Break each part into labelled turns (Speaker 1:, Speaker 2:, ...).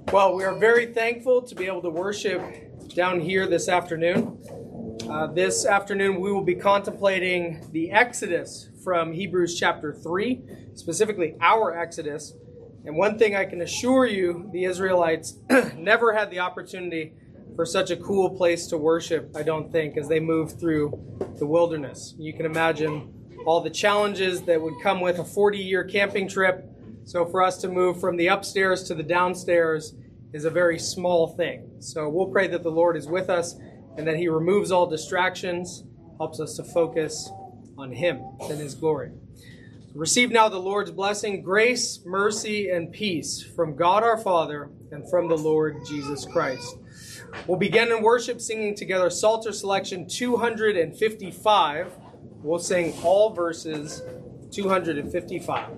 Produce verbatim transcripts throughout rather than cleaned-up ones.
Speaker 1: Well, we are very thankful to be able to worship down here this afternoon. Uh, this afternoon, we will be contemplating the Exodus from Hebrews chapter three, specifically our Exodus. And one thing I can assure you, the Israelites never had the opportunity for such a cool place to worship, I don't think, as they moved through the wilderness. You can imagine all the challenges that would come with a forty-year camping trip. So for us to move from the upstairs to the downstairs is a very small thing. So we'll pray that the Lord is with us and that he removes all distractions, helps us to focus on him and his glory. Receive now the Lord's blessing, grace, mercy, and peace from God our Father and from the Lord Jesus Christ. We'll begin in worship singing together Psalter Selection two hundred fifty-five. We'll sing all verses two hundred fifty-five.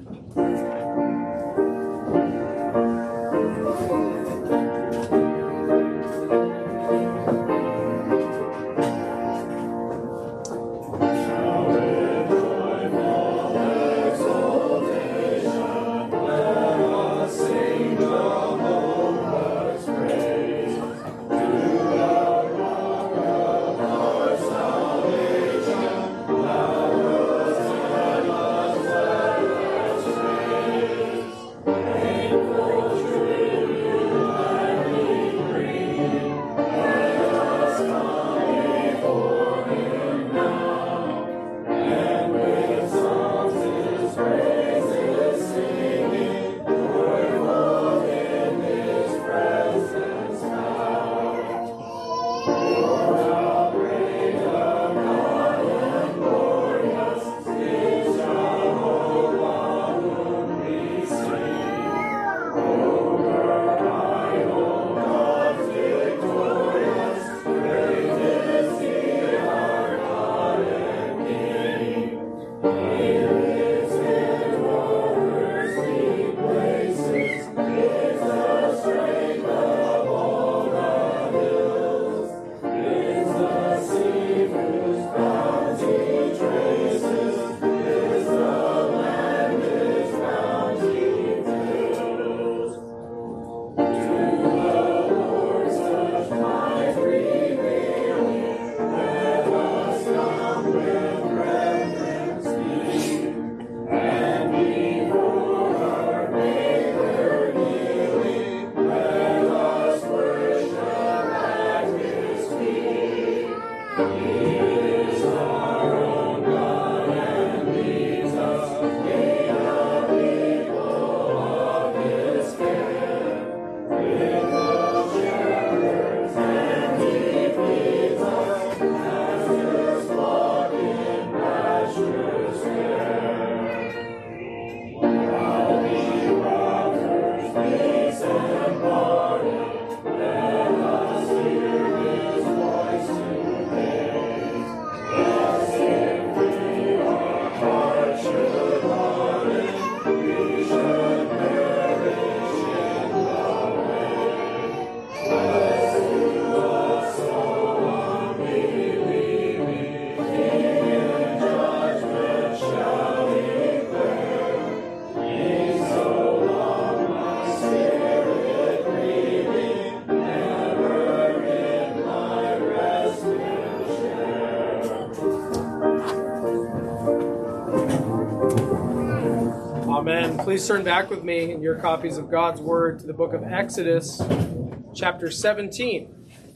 Speaker 1: Please turn back with me in your copies of God's Word to the book of Exodus, chapter seventeen.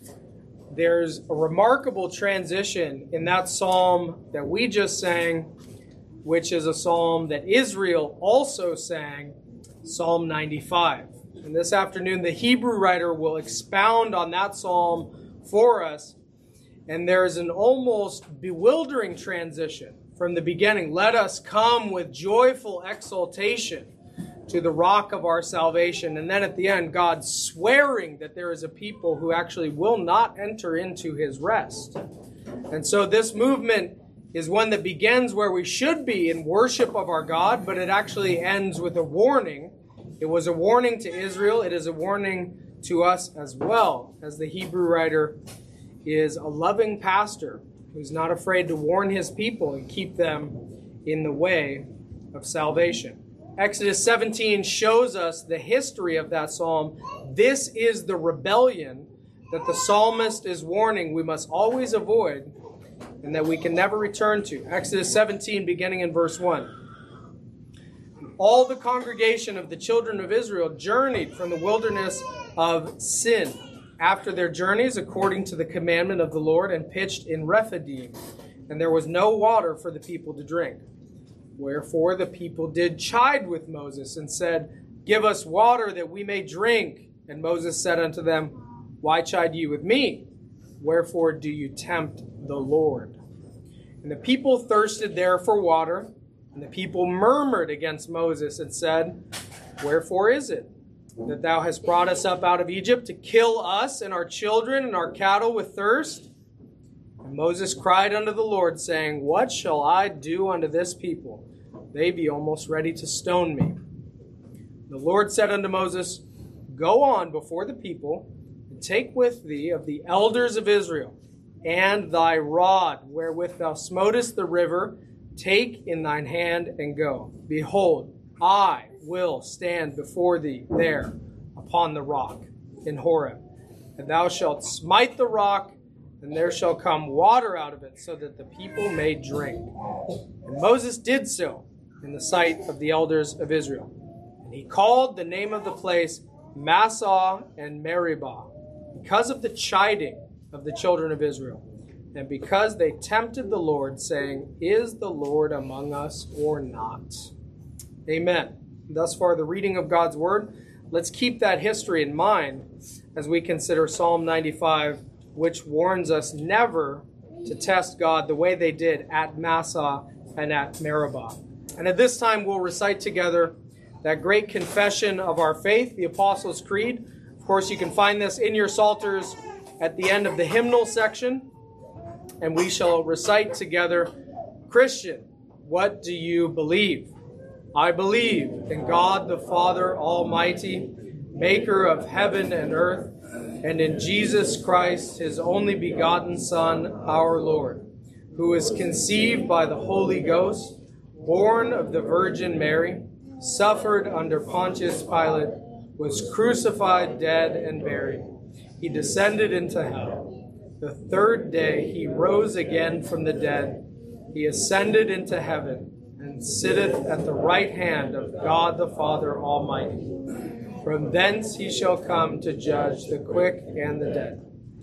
Speaker 1: There's a remarkable transition in that psalm that we just sang, which is a psalm that Israel also sang, Psalm ninety-five. And this afternoon, the Hebrew writer will expound on that psalm for us. And there is an almost bewildering transition from the beginning. Let us come with joyful exultation to the rock of our salvation. And then at the end, God swearing that there is a people who actually will not enter into his rest. And so this movement is one that begins where we should be in worship of our God, but it actually ends with a warning. It was a warning to Israel. It is a warning to us as well, as the Hebrew writer is a loving pastor who's not afraid to warn his people and keep them in the way of salvation. Exodus seventeen shows us the history of that psalm. This is the rebellion that the psalmist is warning we must always avoid and that we can never return to. Exodus seventeen, beginning in verse one. All the congregation of the children of Israel journeyed from the wilderness of Sin after their journeys according to the commandment of the Lord, and pitched in Rephidim. And there was no water for the people to drink. Wherefore the people did chide with Moses, and said, Give us water that we may drink. And Moses said unto them, Why chide ye with me? Wherefore do you tempt the Lord? And the people thirsted there for water, and the people murmured against Moses, and said, Wherefore is it that thou hast brought us up out of Egypt to kill us and our children and our cattle with thirst? And Moses cried unto the Lord, saying, What shall I do unto this people? They be almost ready to stone me. The Lord said unto Moses, Go on before the people, and take with thee of the elders of Israel, and thy rod wherewith thou smotest the river, take in thine hand, and go. Behold, I will stand before thee there upon the rock in Horeb. And thou shalt smite the rock, and there shall come water out of it, so that the people may drink. And Moses did so in the sight of the elders of Israel. And he called the name of the place Massah and Meribah, because of the chiding of the children of Israel, and because they tempted the Lord, saying, Is the Lord among us or not? Amen. Thus far, the reading of God's word. Let's keep that history in mind as we consider Psalm ninety-five, which warns us never to test God the way they did at Massah and at Meribah. And at this time, we'll recite together that great confession of our faith, the Apostles' Creed. Of course, you can find this in your psalters at the end of the hymnal section. And we shall recite together, Christian, what do you believe? I believe in God the Father Almighty, maker of heaven and earth, and in Jesus Christ, his only begotten Son, our Lord, who was conceived by the Holy Ghost, born of the Virgin Mary, suffered under Pontius Pilate, was crucified, dead, and buried. He descended into hell. The third day he rose again from the dead. He ascended into heaven, and sitteth at the right hand of God the Father Almighty. From thence he shall come to judge the quick and the dead.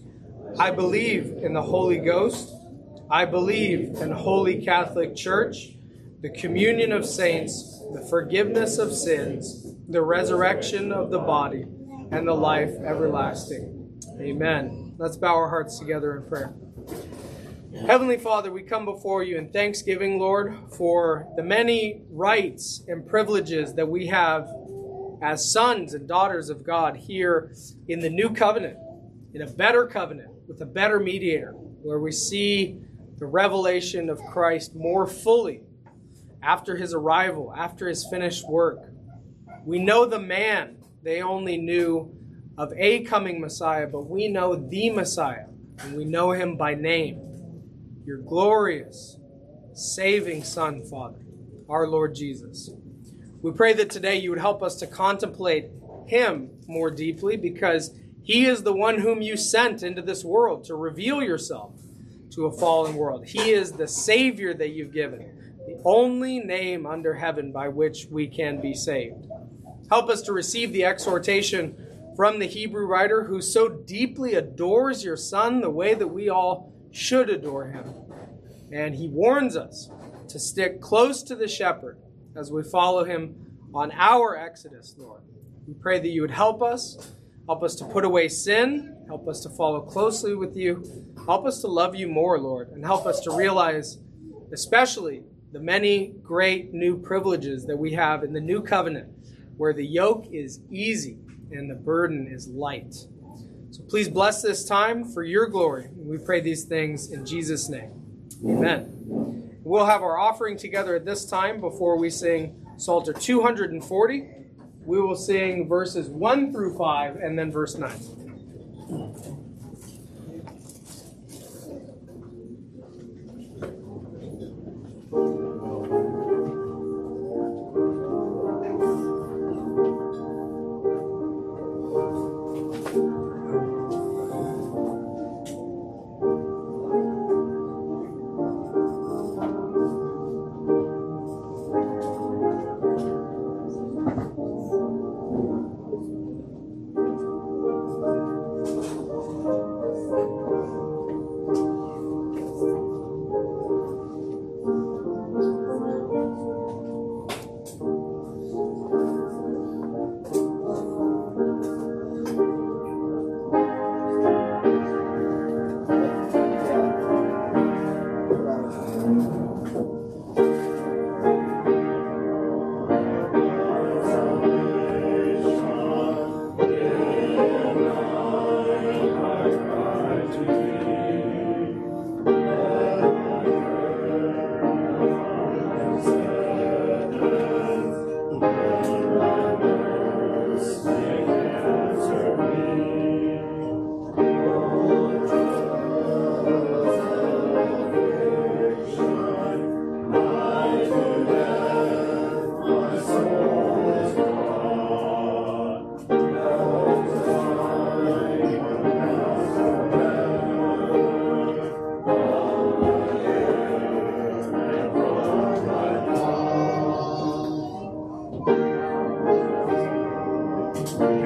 Speaker 1: I believe in the Holy Ghost. I believe in Holy Catholic Church, the communion of saints, the forgiveness of sins, the resurrection of the body, and the life everlasting. Amen. Let's bow our hearts together in prayer. Heavenly Father, we come before you in thanksgiving, Lord, for the many rights and privileges that we have as sons and daughters of God here in the new covenant, in a better covenant with a better mediator, where we see the revelation of Christ more fully after his arrival, after his finished work. We know the man they only knew of a coming Messiah, but we know the Messiah, and we know him by name. Your glorious, saving Son, Father, our Lord Jesus. We pray that today you would help us to contemplate him more deeply, because he is the one whom you sent into this world to reveal yourself to a fallen world. He is the Savior that you've given, the only name under heaven by which we can be saved. Help us to receive the exhortation from the Hebrew writer, who so deeply adores your Son the way that we all should adore him. And he warns us to stick close to the shepherd as we follow him on our exodus, Lord. We pray that you would help us, help us to put away sin, help us to follow closely with you, help us to love you more, Lord, and help us to realize especially the many great new privileges that we have in the new covenant, where the yoke is easy and the burden is light. So please bless this time for your glory. And we pray these things in Jesus' name. Amen. We'll have our offering together at this time before we sing Psalter two hundred forty. We will sing verses one through five and then verse nine.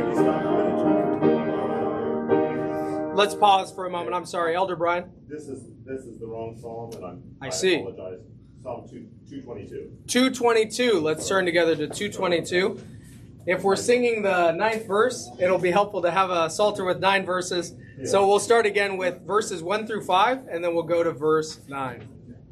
Speaker 1: Let's pause for a moment. I'm sorry, Elder Brian.
Speaker 2: This is this is the wrong psalm, and I'm,
Speaker 1: I
Speaker 2: I
Speaker 1: see.
Speaker 2: apologize. Psalm two, 222.
Speaker 1: two twenty-two. Let's turn together to two twenty-two. If we're singing the ninth verse, it'll be helpful to have a psalter with nine verses.
Speaker 2: Yeah.
Speaker 1: So we'll start again with verses one through five, and then we'll go to verse nine.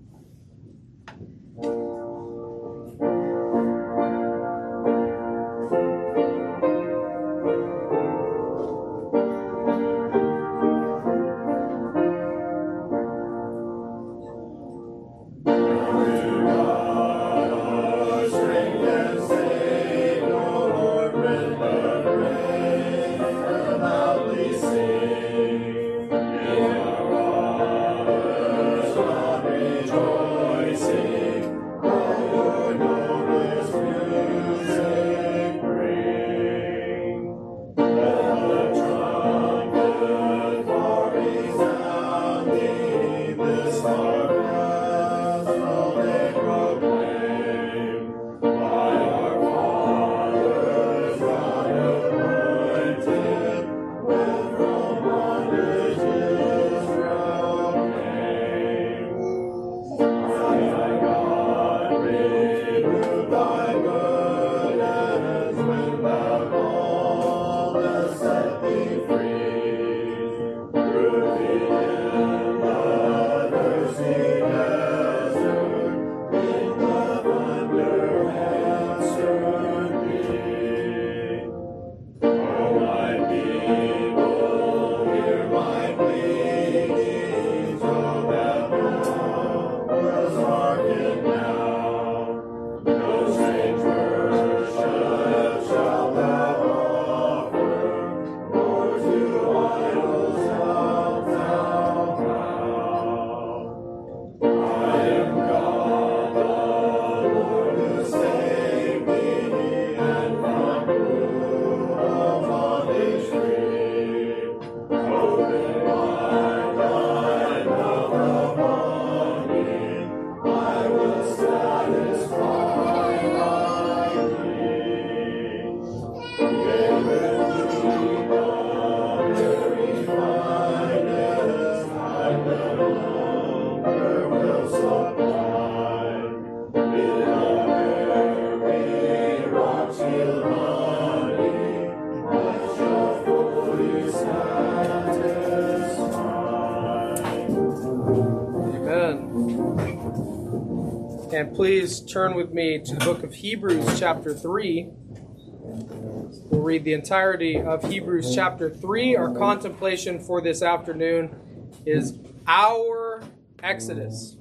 Speaker 1: And please turn with me to the book of Hebrews chapter three. We'll read the entirety of Hebrews chapter three. Our contemplation for this afternoon is our Exodus.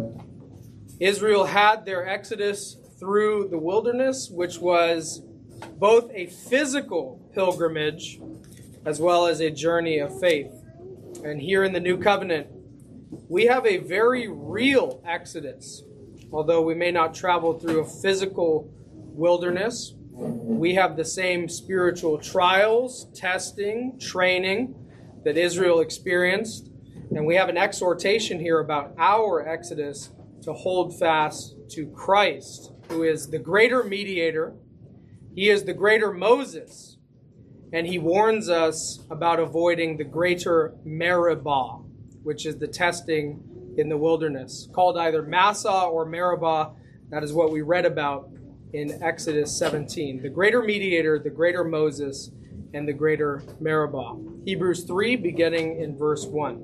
Speaker 1: Israel had their Exodus through the wilderness, which was both a physical pilgrimage as well as a journey of faith. And here in the New Covenant, we have a very real Exodus. Although we may not travel through a physical wilderness, we have the same spiritual trials, testing, training that Israel experienced. And we have an exhortation here about our Exodus to hold fast to Christ, who is the greater mediator. He is the greater Moses. And he warns us about avoiding the greater Meribah, which is the testing in the wilderness, called either Massah or Meribah. That is what we read about in Exodus seventeen. The greater mediator, the greater Moses, and the greater Meribah. Hebrews three, beginning in verse one.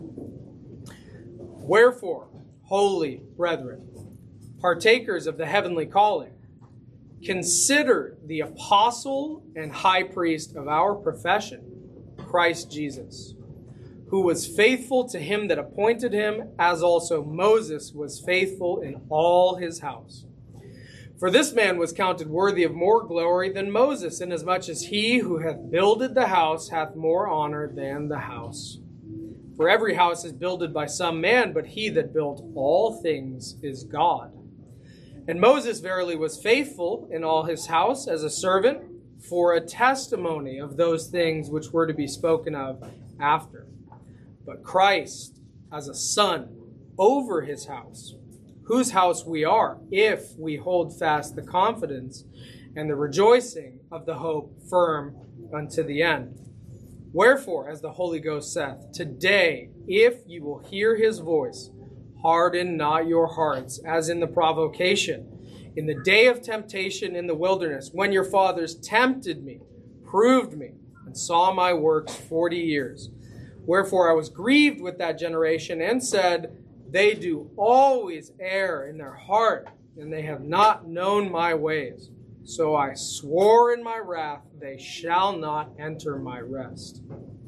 Speaker 1: Wherefore, holy brethren, partakers of the heavenly calling, consider the apostle and high priest of our profession, Christ Jesus, who was faithful to him that appointed him, as also Moses was faithful in all his house. For this man was counted worthy of more glory than Moses, inasmuch as he who hath builded the house hath more honor than the house. For every house is builded by some man, but he that built all things is God. And Moses verily was faithful in all his house as a servant, for a testimony of those things which were to be spoken of after. But Christ as a son over his house, whose house we are, if we hold fast the confidence and the rejoicing of the hope firm unto the end. Wherefore, as the Holy Ghost saith, today, if you will hear his voice, harden not your hearts, as in the provocation, in the day of temptation in the wilderness, when your fathers tempted me, proved me, and saw my works forty years. Wherefore I was grieved with that generation, and said, they do always err in their heart, and they have not known my ways. So I swore in my wrath, they shall not enter my rest.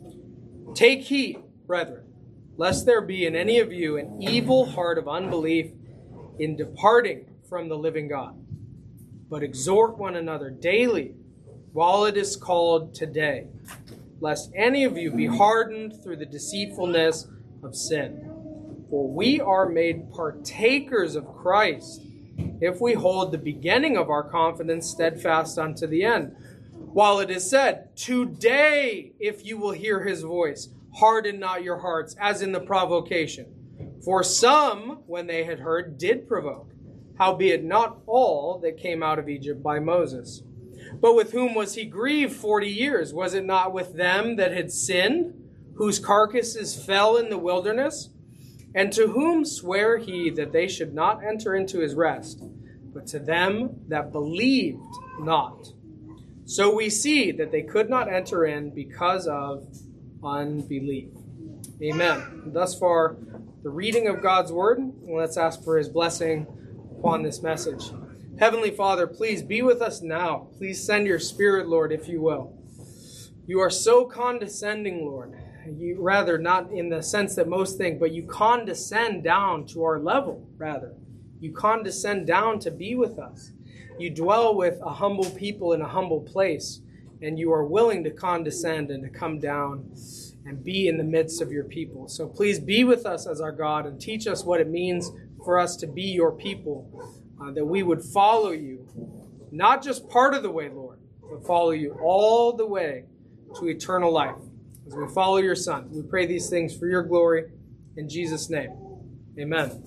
Speaker 1: Take heed, brethren, lest there be in any of you an evil heart of unbelief in departing from the living God. But exhort one another daily, while it is called today, lest any of you be hardened through the deceitfulness of sin. For we are made partakers of Christ, if we hold the beginning of our confidence steadfast unto the end. While it is said, today, if you will hear his voice, harden not your hearts, as in the provocation. For some, when they had heard, did provoke, howbeit not all that came out of Egypt by Moses. But with whom was he grieved forty years? Was it not with them that had sinned, whose carcasses fell in the wilderness? And to whom sware he that they should not enter into his rest, but to them that believed not? So we see that they could not enter in because of unbelief. Amen. Thus far, the reading of God's word. Let's ask for his blessing upon this message. Heavenly Father, please be with us now. Please send your Spirit, Lord, if you will. You are so condescending, Lord. You, rather, not in the sense that most think, but you condescend down to our level, rather. You condescend down to be with us. You dwell with a humble people in a humble place, and you are willing to condescend and to come down and be in the midst of your people. So please be with us as our God and teach us what it means for us to be your people, uh, that we would follow you, not just part of the way, Lord, but follow you all the way to eternal life. As we follow your Son, we pray these things for your glory. In Jesus' name, amen.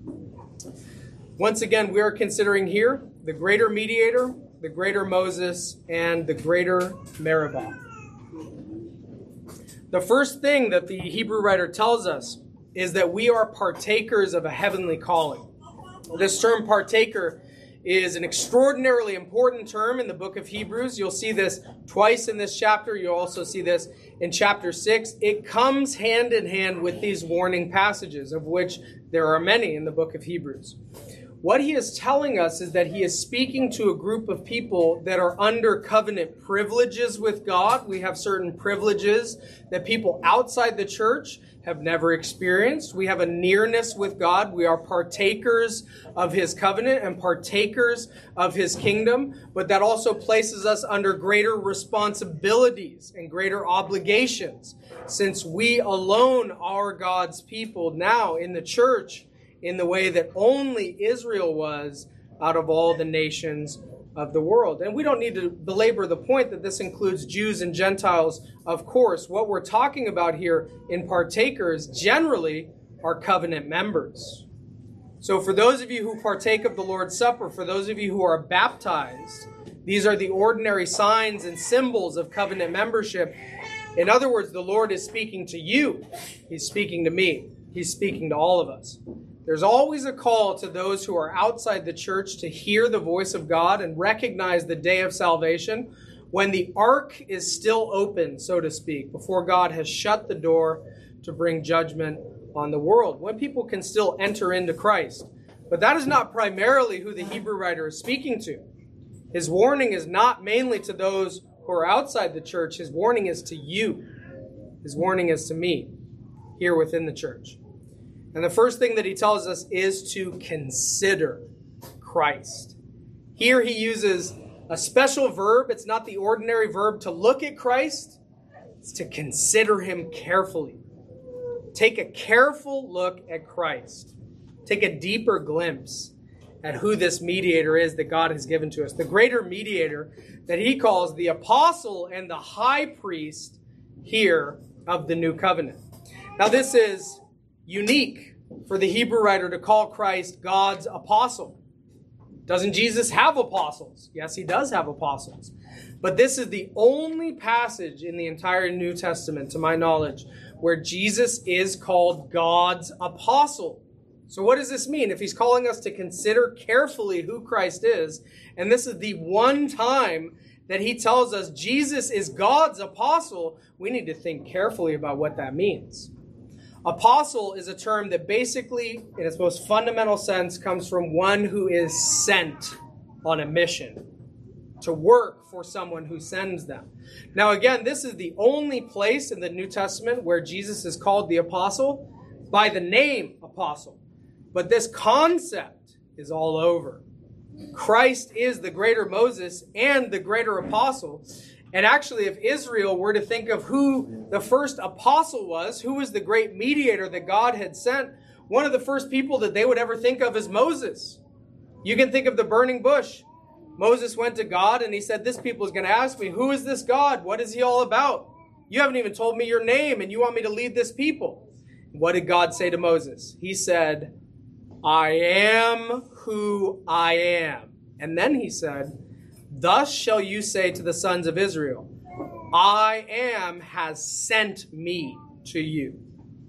Speaker 1: Once again, we are considering here the greater mediator, the greater Moses, and the greater Meribah. The first thing that the Hebrew writer tells us is that we are partakers of a heavenly calling. This term partaker is an extraordinarily important term in the book of Hebrews. You'll see this twice in this chapter. You'll also see this in chapter six. It comes hand in hand with these warning passages, of which there are many in the book of Hebrews. What he is telling us is that he is speaking to a group of people that are under covenant privileges with God. We have certain privileges that people outside the church have never experienced. We have a nearness with God. We are partakers of his covenant and partakers of his kingdom, but that also places us under greater responsibilities and greater obligations, since we alone are God's people now in the church in the way that only Israel was out of all the nations of the world. And we don't need to belabor the point that this includes Jews and Gentiles. Of course, what we're talking about here in partakers generally are covenant members. So for those of you who partake of the Lord's Supper, for those of you who are baptized, these are the ordinary signs and symbols of covenant membership. In other words, the Lord is speaking to you. He's speaking to me. He's speaking to all of us. There's always a call to those who are outside the church to hear the voice of God and recognize the day of salvation when the ark is still open, so to speak, before God has shut the door to bring judgment on the world, when people can still enter into Christ. But that is not primarily who the Hebrew writer is speaking to. His warning is not mainly to those who are outside the church. His warning is to you. His warning is to me here within the church. And the first thing that he tells us is to consider Christ. Here he uses a special verb. It's not the ordinary verb to look at Christ. It's to consider him carefully. Take a careful look at Christ. Take a deeper glimpse at who this mediator is that God has given to us. The greater mediator that he calls the apostle and the high priest here of the new covenant. Now this is unique for the Hebrew writer to call Christ God's apostle. Doesn't Jesus have apostles? Yes, he does have apostles. But this is the only passage in the entire New Testament, to my knowledge, where Jesus is called God's apostle. So what does this mean? If he's calling us to consider carefully who Christ is, and this is the one time that he tells us Jesus is God's apostle, we need to think carefully about what that means. Apostle is a term that basically, in its most fundamental sense, comes from one who is sent on a mission to work for someone who sends them. Now again, this is the only place in the New Testament where Jesus is called the apostle by the name apostle. But this concept is all over. Christ is the greater Moses and the greater apostle. And actually, if Israel were to think of who the first apostle was, who was the great mediator that God had sent, one of the first people that they would ever think of is Moses. You can think of the burning bush. Moses went to God and he said, this people is going to ask me, who is this God? What is he all about? You haven't even told me your name and you want me to lead this people. What did God say to Moses? He said, I am who I am. And then he said, thus shall you say to the sons of Israel, I am has sent me to you.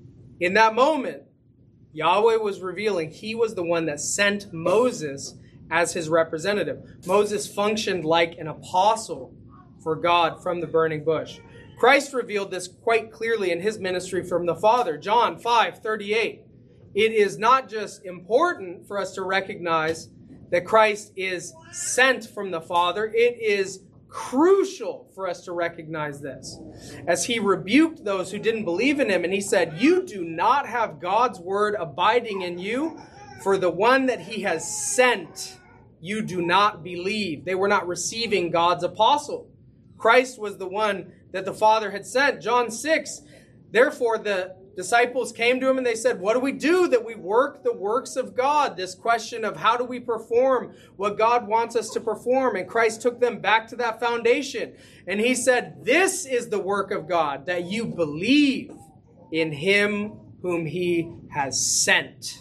Speaker 1: In that moment, Yahweh was revealing he was the one that sent Moses as his representative. Moses functioned like an apostle for God from the burning bush. Christ revealed this quite clearly in his ministry from the Father. John five thirty-eight. It is not just important for us to recognize that Christ is sent from the Father. It is crucial for us to recognize this. As he rebuked those who didn't believe in him, and he said, you do not have God's word abiding in you, for the one that he has sent, you do not believe. They were not receiving God's apostle. Christ was the one that the Father had sent. John six, therefore the disciples came to him and they said, what do we do that we work the works of God? This question of how do we perform what God wants us to perform? And Christ took them back to that foundation. And he said, this is the work of God, that you believe in him whom he has sent.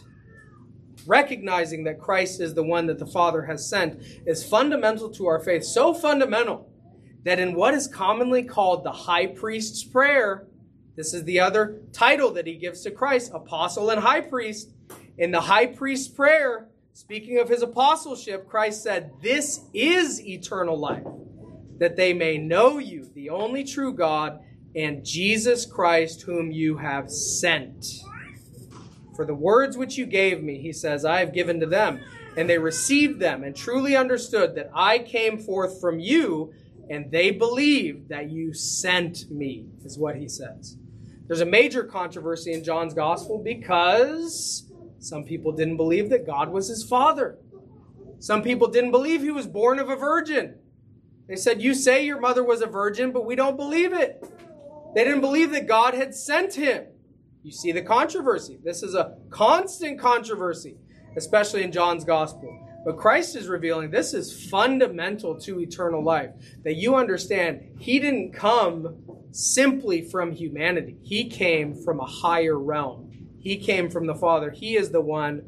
Speaker 1: Recognizing that Christ is the one that the Father has sent is fundamental to our faith. So fundamental that in what is commonly called the high priest's prayer, this is the other title that he gives to Christ, apostle and high priest. In the high priest's prayer, speaking of his apostleship, Christ said, this is eternal life, that they may know you, the only true God, and Jesus Christ whom you have sent. For the words which you gave me, he says, I have given to them, and they received them and truly understood that I came forth from you, and they believed that you sent me, is what he says. There's a major controversy in John's gospel because some people didn't believe that God was his father. Some people didn't believe he was born of a virgin. They said, you say your mother was a virgin, but we don't believe it. They didn't believe that God had sent him. You see the controversy. This is a constant controversy, especially in John's gospel. But Christ is revealing this is fundamental to eternal life. That you understand he didn't come simply from humanity. He came from a higher realm. He came from the Father. He is the one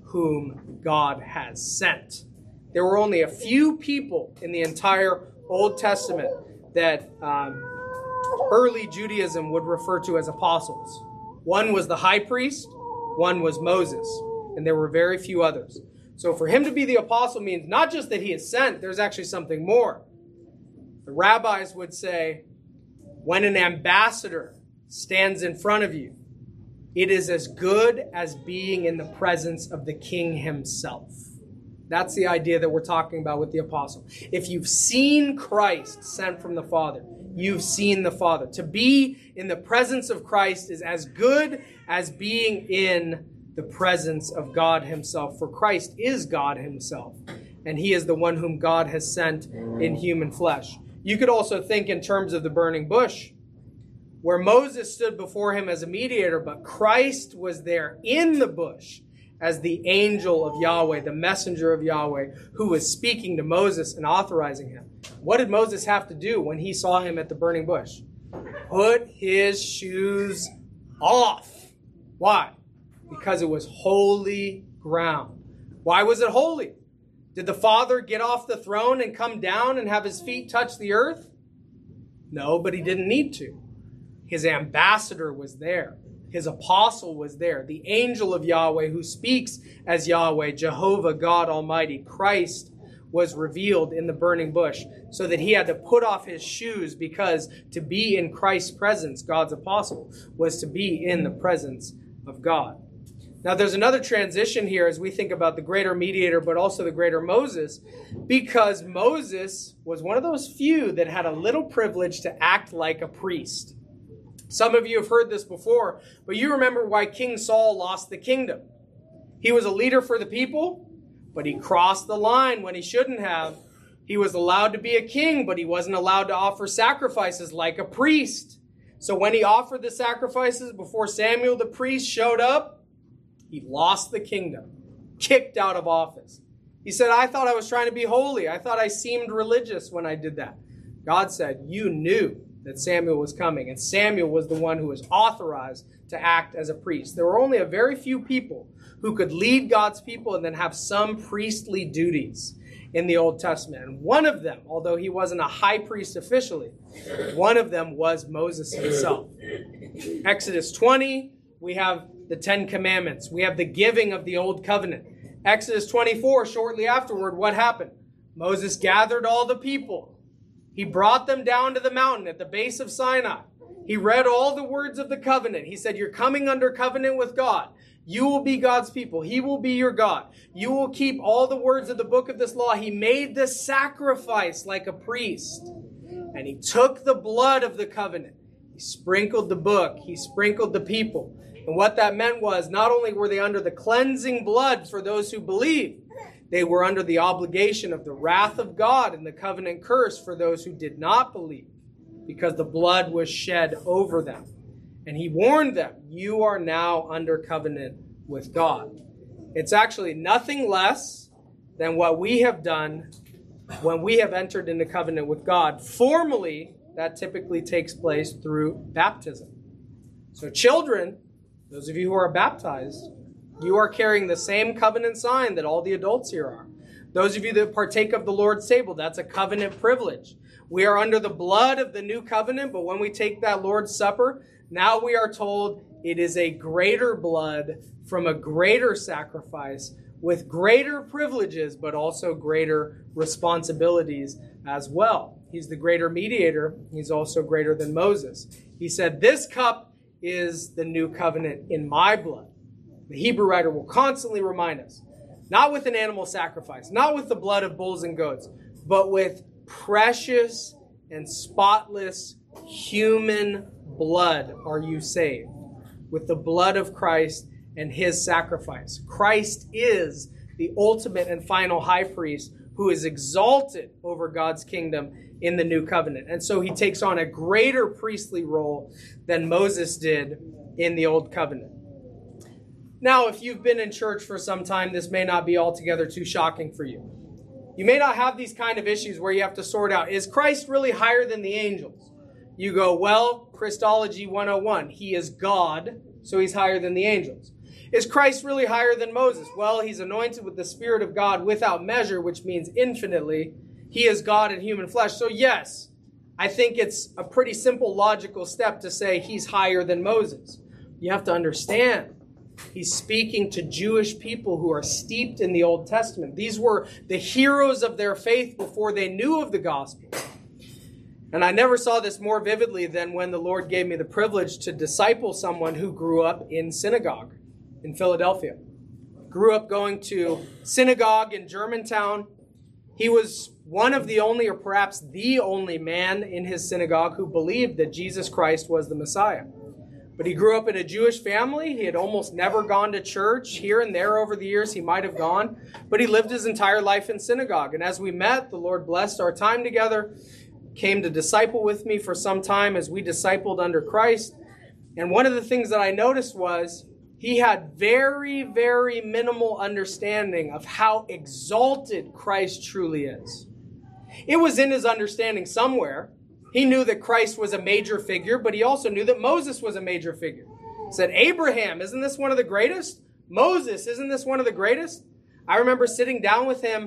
Speaker 1: whom God has sent. There were only a few people in the entire Old Testament that um, early Judaism would refer to as apostles. One was the high priest, one was Moses, and there were very few others. So for him to be the apostle means not just that he is sent, there's actually something more. The rabbis would say, when an ambassador stands in front of you, it is as good as being in the presence of the king himself. That's the idea that we're talking about with the apostle. If you've seen Christ sent from the Father, you've seen the Father. To be in the presence of Christ is as good as being in the presence of God himself. For Christ is God himself, and he is the one whom God has sent in human flesh. You could also think in terms of the burning bush, where Moses stood before him as a mediator, but Christ was there in the bush as the angel of Yahweh, the messenger of Yahweh, who was speaking to Moses and authorizing him. What did Moses have to do when he saw him at the burning bush? Put his shoes off. Why? Because it was holy ground. Why was it holy? Did the Father get off the throne and come down and have his feet touch the earth? No, but he didn't need to. His ambassador was there. His apostle was there. The angel of Yahweh who speaks as Yahweh, Jehovah, God Almighty, Christ, was revealed in the burning bush so that he had to put off his shoes, because to be in Christ's presence, God's apostle, was to be in the presence of God. Now there's another transition here as we think about the greater mediator, but also the greater Moses, because Moses was one of those few that had a little privilege to act like a priest. Some of you have heard this before, but you remember why King Saul lost the kingdom. He was a leader for the people, but he crossed the line when he shouldn't have. He was allowed to be a king, but he wasn't allowed to offer sacrifices like a priest. So when he offered the sacrifices before Samuel the priest showed up, he lost the kingdom, kicked out of office. He said, I thought I was trying to be holy. I thought I seemed religious when I did that. God said, you knew that Samuel was coming, and Samuel was the one who was authorized to act as a priest. There were only a very few people who could lead God's people and then have some priestly duties in the Old Testament. And one of them, although he wasn't a high priest officially, one of them was Moses himself. Exodus twenty, we have the Ten Commandments. We have the giving of the Old Covenant. Exodus twenty-four, shortly afterward, what happened? Moses gathered all the people. He brought them down to the mountain at the base of Sinai. He read all the words of the covenant. He said, you're coming under covenant with God. You will be God's people. He will be your God. You will keep all the words of the book of this law. He made the sacrifice like a priest. And he took the blood of the covenant. He sprinkled the book. He sprinkled the people. And what that meant was, not only were they under the cleansing blood for those who believed, they were under the obligation of the wrath of God and the covenant curse for those who did not believe, because the blood was shed over them. And he warned them, you are now under covenant with God. It's actually nothing less than what we have done when we have entered into covenant with God. Formally, that typically takes place through baptism. So children, those of you who are baptized, you are carrying the same covenant sign that all the adults here are. Those of you that partake of the Lord's table, that's a covenant privilege. We are under the blood of the new covenant, but when we take that Lord's Supper, now we are told it is a greater blood from a greater sacrifice with greater privileges, but also greater responsibilities as well. He's the greater mediator. He's also greater than Moses. He said, this cup is the new covenant in my blood. The Hebrew writer will constantly remind us, not with an animal sacrifice, not with the blood of bulls and goats, but with precious and spotless human blood are you saved. With the blood of Christ and his sacrifice. Christ is the ultimate and final high priest who is exalted over God's kingdom in the new covenant. And so he takes on a greater priestly role than Moses did in the old covenant. Now, if you've been in church for some time, this may not be altogether too shocking for you. You may not have these kind of issues where you have to sort out, is Christ really higher than the angels? You go, well, Christology one oh one, he is God, so he's higher than the angels. Is Christ really higher than Moses? Well, he's anointed with the Spirit of God without measure, which means infinitely. He is God in human flesh. So yes, I think it's a pretty simple logical step to say he's higher than Moses. You have to understand, he's speaking to Jewish people who are steeped in the Old Testament. These were the heroes of their faith before they knew of the gospel. And I never saw this more vividly than when the Lord gave me the privilege to disciple someone who grew up in synagogue in Philadelphia. Grew up going to synagogue in Germantown. He was one of the only, or perhaps the only man in his synagogue who believed that Jesus Christ was the Messiah. But he grew up in a Jewish family. He had almost never gone to church. Here and there over the years he might have gone. But he lived his entire life in synagogue. And as we met, the Lord blessed our time together. Came to disciple with me for some time as we discipled under Christ. And one of the things that I noticed was he had very, very minimal understanding of how exalted Christ truly is. It was in his understanding somewhere. He knew that Christ was a major figure, but he also knew that Moses was a major figure. He said, Abraham, isn't this one of the greatest? Moses, isn't this one of the greatest? I remember sitting down with him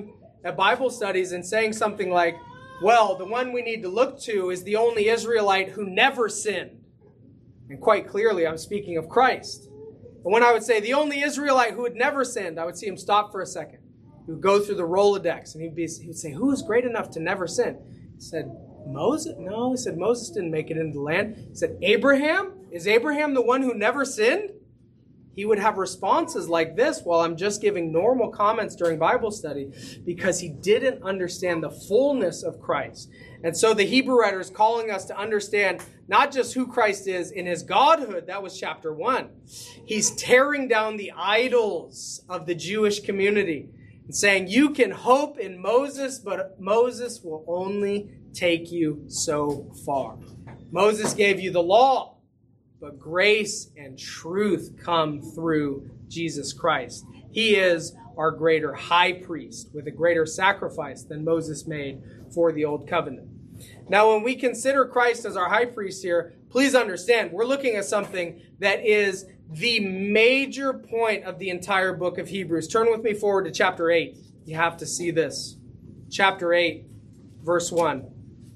Speaker 1: at Bible studies and saying something like, well, the one we need to look to is the only Israelite who never sinned. And quite clearly, I'm speaking of Christ. And when I would say the only Israelite who had never sinned, I would see him stop for a second. He would go through the Rolodex, and he'd, be, he would say, who is great enough to never sin? He said, Moses? No, he said, Moses didn't make it into the land. He said, Abraham? Is Abraham the one who never sinned? He would have responses like this while I'm just giving normal comments during Bible study because he didn't understand the fullness of Christ. And so the Hebrew writer is calling us to understand not just who Christ is in his godhood. That was chapter one. He's tearing down the idols of the Jewish community and saying you can hope in Moses, but Moses will only take you so far. Moses gave you the law. But grace and truth come through Jesus Christ. He is our greater high priest with a greater sacrifice than Moses made for the old covenant. Now, when we consider Christ as our high priest here, please understand, we're looking at something that is the major point of the entire book of Hebrews. Turn with me forward to chapter eight. You have to see this. Chapter eight, verse one.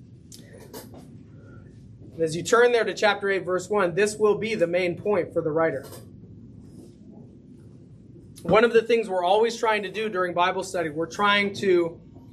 Speaker 1: As you turn there to chapter eight, verse one, this will be the main point for the writer. One of the things we're always trying to do during Bible study, we're trying to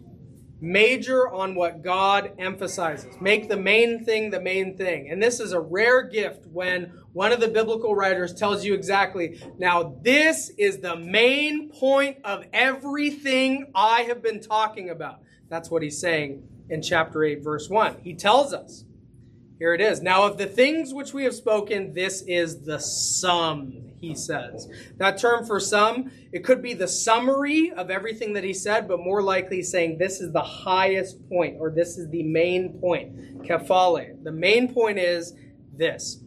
Speaker 1: major on what God emphasizes. Make the main thing the main thing. And this is a rare gift when one of the biblical writers tells you exactly, now this is the main point of everything I have been talking about. That's what he's saying in chapter eight, verse one. He tells us. Here it is. Now, of the things which we have spoken, this is the sum, he says. That term for sum, it could be the summary of everything that he said, but more likely saying this is the highest point, or this is the main point. Kephale. The main point is this.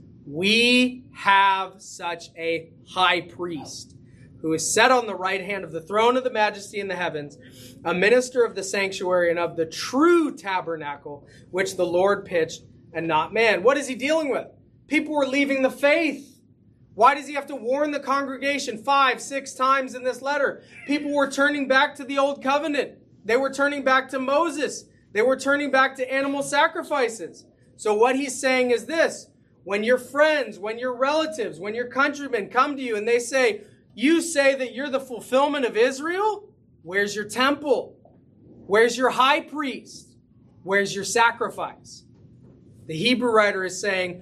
Speaker 1: We have such a high priest who is set on the right hand of the throne of the majesty in the heavens, a minister of the sanctuary and of the true tabernacle, which the Lord pitched, and not man. What is he dealing with? People were leaving the faith. Why does he have to warn the congregation five, six times in this letter? People were turning back to the old covenant. They were turning back to Moses. They were turning back to animal sacrifices. So what he's saying is this. When your friends, when your relatives, when your countrymen come to you and they say, you say that you're the fulfillment of Israel? Where's your temple? Where's your high priest? Where's your sacrifice? The Hebrew writer is saying,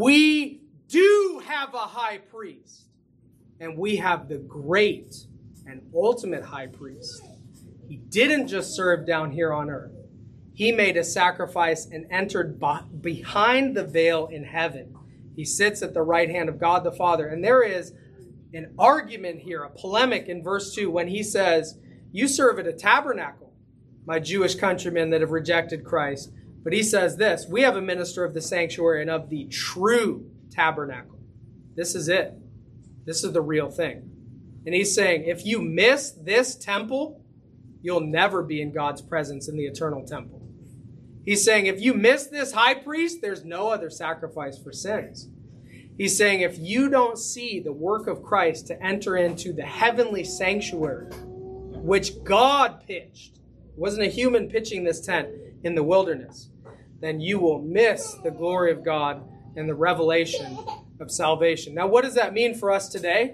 Speaker 1: we do have a high priest, and we have the great and ultimate high priest. He didn't just serve down here on earth. He made a sacrifice and entered behind the veil in heaven. He sits at the right hand of God the Father. And there is an argument here, a polemic in verse two, when he says, you serve at a tabernacle, my Jewish countrymen that have rejected Christ. But he says this, we have a minister of the sanctuary and of the true tabernacle. This is it. This is the real thing. And he's saying, if you miss this temple, you'll never be in God's presence in the eternal temple. He's saying, if you miss this high priest, there's no other sacrifice for sins. He's saying, if you don't see the work of Christ to enter into the heavenly sanctuary, which God pitched, it wasn't a human pitching this tent in the wilderness, then you will miss the glory of God and the revelation of salvation. Now, what does that mean for us today?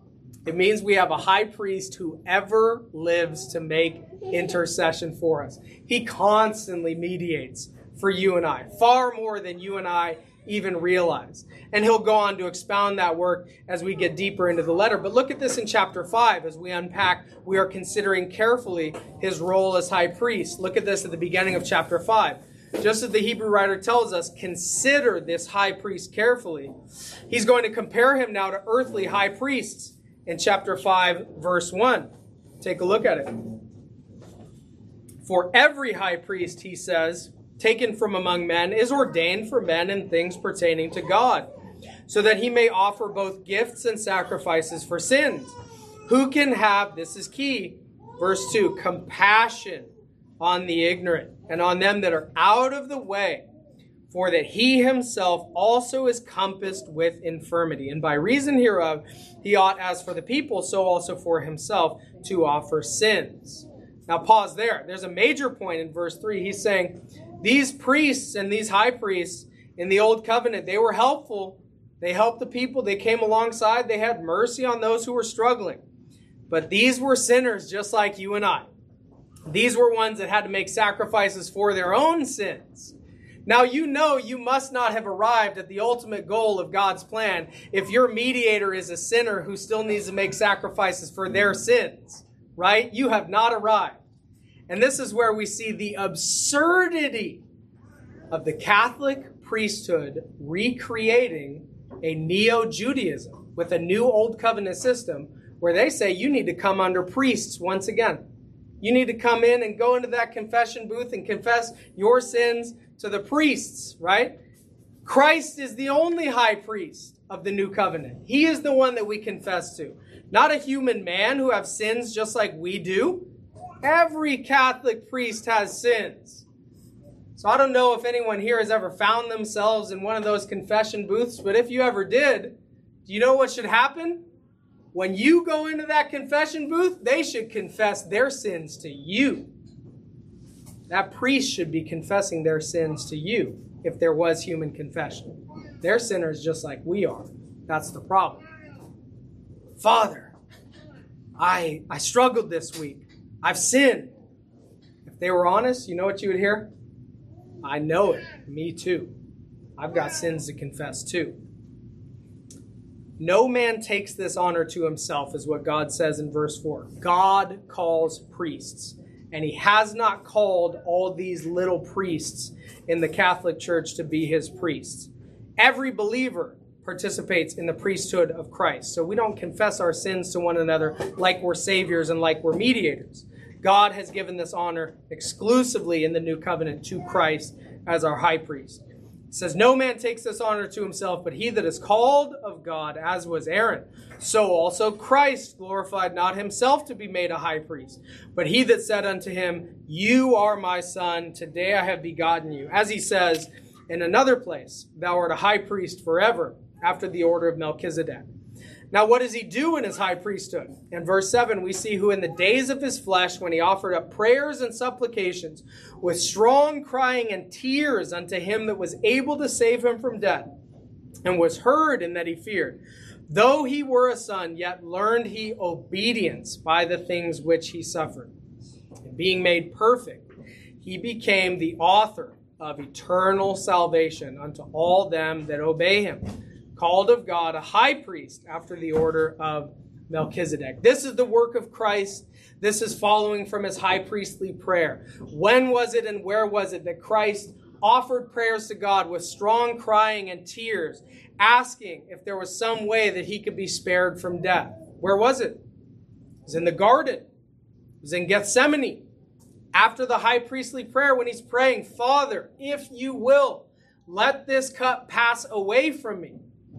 Speaker 1: It means we have a high priest who ever lives to make intercession for us. He constantly mediates for you and I, far more than you and I even realize. And he'll go on to expound that work as we get deeper into the letter. But look at this in chapter five as we unpack. We are considering carefully his role as high priest. Look at this at the beginning of chapter five. Just as the Hebrew writer tells us, consider this high priest carefully. He's going to compare him now to earthly high priests in chapter five, verse one. Take a look at it. For every high priest, he says, taken from among men, is ordained for men in things pertaining to God, so that he may offer both gifts and sacrifices for sins. Who can have, this is key, verse two, compassion on the ignorant and on them that are out of the way, for that he himself also is compassed with infirmity. And by reason hereof, he ought, as for the people, so also for himself, to offer sins. Now pause there. There's a major point in verse three. He's saying these priests and these high priests in the old covenant, they were helpful. They helped the people. They came alongside. They had mercy on those who were struggling. But these were sinners just like you and I. These were ones that had to make sacrifices for their own sins. Now you know you must not have arrived at the ultimate goal of God's plan if your mediator is a sinner who still needs to make sacrifices for their sins, right? You have not arrived. And this is where we see the absurdity of the Catholic priesthood recreating a neo-Judaism with a new Old Covenant system where they say you need to come under priests once again. You need to come in and go into that confession booth and confess your sins to the priests, right? Christ is the only high priest of the new covenant. He is the one that we confess to. Not a human man who has sins just like we do. Every Catholic priest has sins. So I don't know if anyone here has ever found themselves in one of those confession booths, but if you ever did, do you know what should happen? When you go into that confession booth, they should confess their sins to you. That priest should be confessing their sins to you if there was human confession. They're sinners just like we are. That's the problem. Father, I, I struggled this week. I've sinned. If they were honest, you know what you would hear? I know it. Me too. I've got sins to confess too. No man takes this honor to himself, is what God says in verse four. God calls priests. And he has not called all these little priests in the Catholic Church to be his priests. Every believer participates in the priesthood of Christ. So we don't confess our sins to one another like we're saviors and like we're mediators. God has given this honor exclusively in the new covenant to Christ as our high priest. It says, no man takes this honor to himself, but he that is called of God, as was Aaron. So also Christ glorified not himself to be made a high priest, but he that said unto him, you are my son, today I have begotten you. As he says in another place, thou art a high priest forever, after the order of Melchizedek. Now, what does he do in his high priesthood? In verse seven, we see who in the days of his flesh, when he offered up prayers and supplications with strong crying and tears unto him that was able to save him from death, and was heard in that he feared. Though he were a son, yet learned he obedience by the things which he suffered. And being made perfect, he became the author of eternal salvation unto all them that obey him. Called of God a high priest after the order of Melchizedek. This is the work of Christ. This is following from his high priestly prayer. When was it and where was it that Christ offered prayers to God with strong crying and tears, asking if there was some way that he could be spared from death? Where was it? It was in the garden. It was in Gethsemane. After the high priestly prayer, when he's praying, Father, if you will, let this cup pass away from me.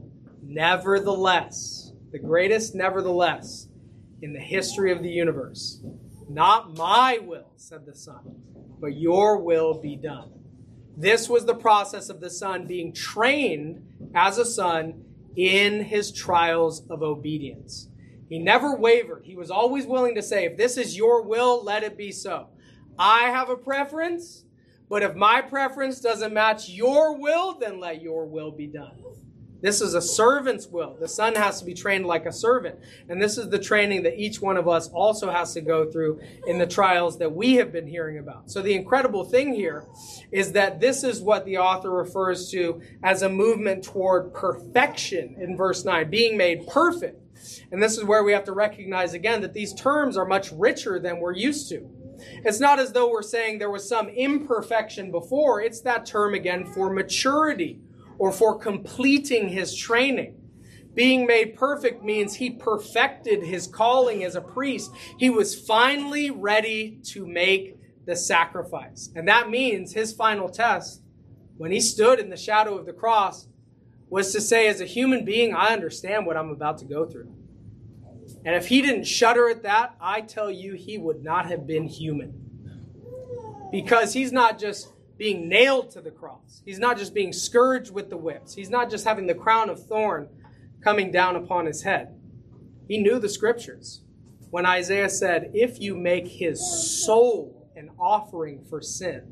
Speaker 1: Nevertheless, the greatest nevertheless in the history of the universe. Not my will, said the Son, but your will be done. This was the process of the Son being trained as a son in his trials of obedience. He never wavered. He was always willing to say, if this is your will, let it be so. I have a preference, but if my preference doesn't match your will, then let your will be done. This is a servant's will. The son has to be trained like a servant. And this is the training that each one of us also has to go through in the trials that we have been hearing about. So the incredible thing here is that this is what the author refers to as a movement toward perfection in verse nine, being made perfect. And this is where we have to recognize again that these terms are much richer than we're used to. It's not as though we're saying there was some imperfection before. It's that term again for maturity, or for completing his training. Being made perfect means he perfected his calling as a priest. He was finally ready to make the sacrifice. And that means his final test, when he stood in the shadow of the cross, was to say, as a human being, I understand what I'm about to go through. And if he didn't shudder at that, I tell you, he would not have been human. Because he's not just being nailed to the cross. He's not just being scourged with the whips. He's not just having the crown of thorn coming down upon his head. He knew the scriptures. when Isaiah said, if you make his soul an offering for sin,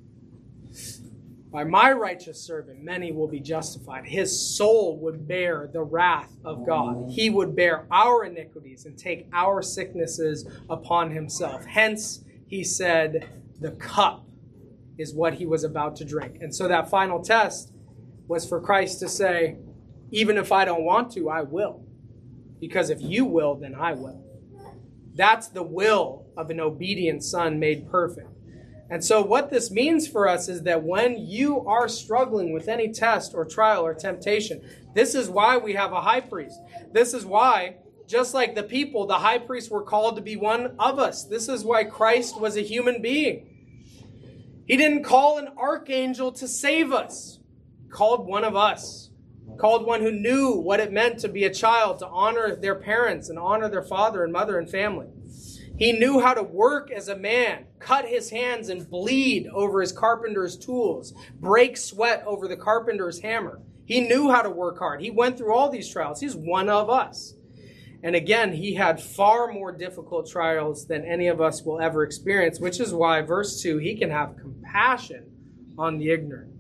Speaker 1: by my righteous servant, many will be justified. His soul would bear the wrath of God. He would bear our iniquities and take our sicknesses upon himself. Hence, he said, the cup is what he was about to drink. And so that final test was for Christ to say, even if I don't want to, I will. Because if you will, then I will. That's the will of an obedient son made perfect. And so what this means for us is that when you are struggling with any test or trial or temptation, this is why we have a high priest. This is why, just like the people, the high priests were called to be one of us. This is why Christ was a human being. He didn't call an archangel to save us. He called one of us. He called one who knew what it meant to be a child, to honor their parents and honor their father and mother and family. He knew how to work as a man, cut his hands and bleed over his carpenter's tools, break sweat over the carpenter's hammer. He knew how to work hard. He went through all these trials. He's one of us. And again, he had far more difficult trials than any of us will ever experience, which is why, verse two, he can have compassion on the ignorant.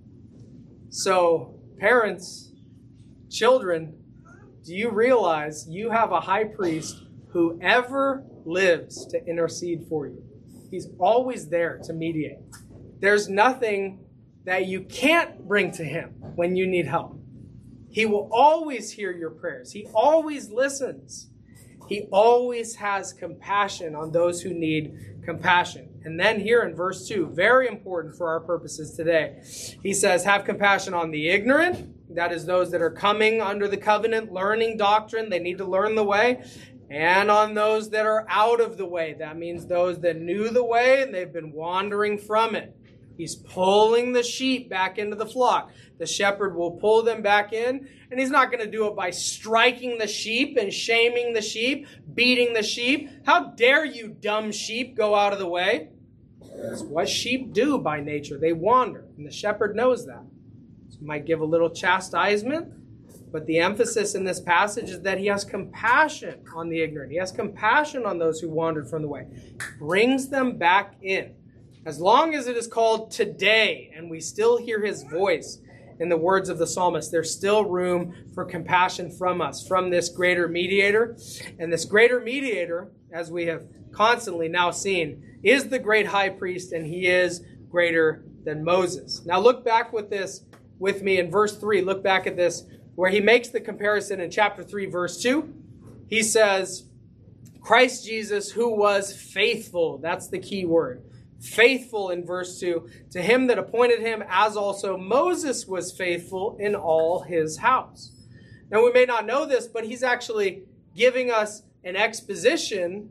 Speaker 1: So, parents, children, do you realize you have a high priest who ever lives to intercede for you? He's always there to mediate. There's nothing that you can't bring to him when you need help. He will always hear your prayers. He always listens. He always has compassion on those who need compassion. And then here in verse two, very important for our purposes today, he says, have compassion on the ignorant. That is those that are coming under the covenant, learning doctrine. They need to learn the way. And on those that are out of the way. That means those that knew the way and they've been wandering from it. He's pulling the sheep back into the flock. The shepherd will pull them back in, and he's not going to do it by striking the sheep and shaming the sheep, beating the sheep. How dare you, dumb sheep, go out of the way? That's what sheep do by nature. They wander, and the shepherd knows that. So he might give a little chastisement, but the emphasis in this passage is that he has compassion on the ignorant. He has compassion on those who wandered from the way. He brings them back in. As long as it is called today and we still hear his voice in the words of the psalmist, there's still room for compassion from us, from this greater mediator. And this greater mediator, as we have constantly now seen, is the great high priest, and he is greater than Moses. Now look back with this with me in verse three. Look back at this where he makes the comparison in chapter three, verse two. He says, Christ Jesus, who was faithful. That's the key word. Faithful in verse two, to him that appointed him, as also Moses was faithful in all his house. Now we may not know this, but he's actually giving us an exposition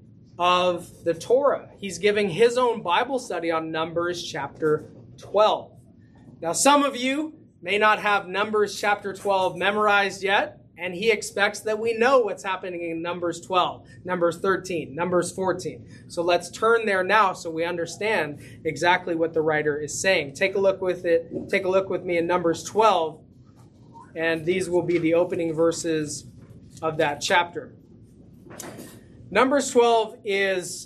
Speaker 1: of the Torah. He's giving his own Bible study on Numbers chapter twelve. Now some of you may not have Numbers chapter twelve memorized yet, and he expects that we know what's happening in Numbers twelve, Numbers thirteen, Numbers fourteen. So let's turn there now so we understand exactly what the writer is saying. Take a look with it. Take a look with me in Numbers twelve, and these will be the opening verses of that chapter. Numbers twelve is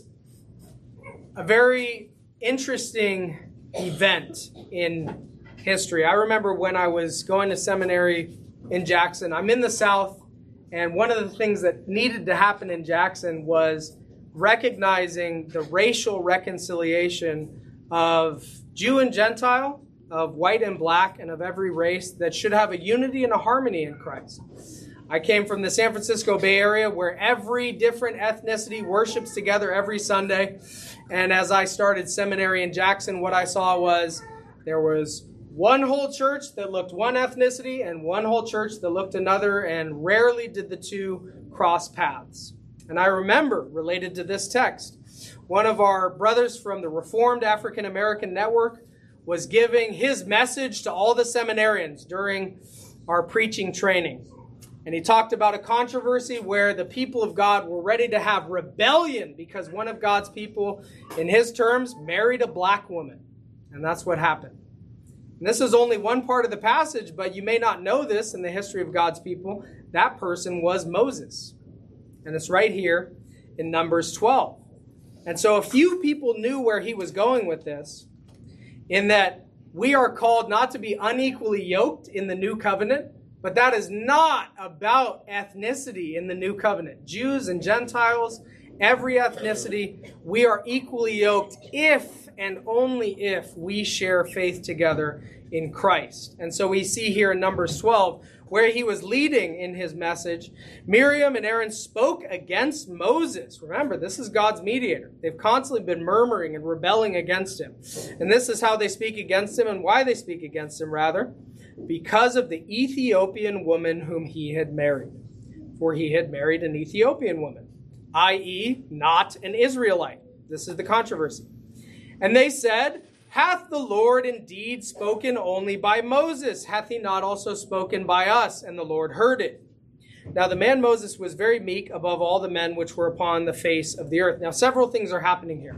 Speaker 1: a very interesting event in history. I remember when I was going to seminary in Jackson. I'm in the South, and one of the things that needed to happen in Jackson was recognizing the racial reconciliation of Jew and Gentile, of white and black, and of every race that should have a unity and a harmony in Christ. I came from the San Francisco Bay Area where every different ethnicity worships together every Sunday. And as I started seminary in Jackson, what I saw was there was one whole church that looked one ethnicity and one whole church that looked another, and rarely did the two cross paths. And I remember, related to this text, one of our brothers from the Reformed African American Network was giving his message to all the seminarians during our preaching training. And he talked about a controversy where the people of God were ready to have rebellion because one of God's people, in his terms, married a black woman. And that's what happened. And this is only one part of the passage, but you may not know this in the history of God's people. That person was Moses. And it's right here in Numbers twelve. And so a few people knew where he was going with this, in that we are called not to be unequally yoked in the new covenant, but that is not about ethnicity in the new covenant. Jews and Gentiles, every ethnicity, we are equally yoked if and only if we share faith together in Christ. And so we see here in Numbers twelve, where he was leading in his message, Miriam and Aaron spoke against Moses. Remember, this is God's mediator. They've constantly been murmuring and rebelling against him. And this is how they speak against him and why they speak against him, rather, because of the Ethiopian woman whom he had married. For he had married an Ethiopian woman, that is, not an Israelite. This is the controversy. And they said, hath the Lord indeed spoken only by Moses? Hath he not also spoken by us? And the Lord heard it. Now the man Moses was very meek above all the men which were upon the face of the earth. Now several things are happening here.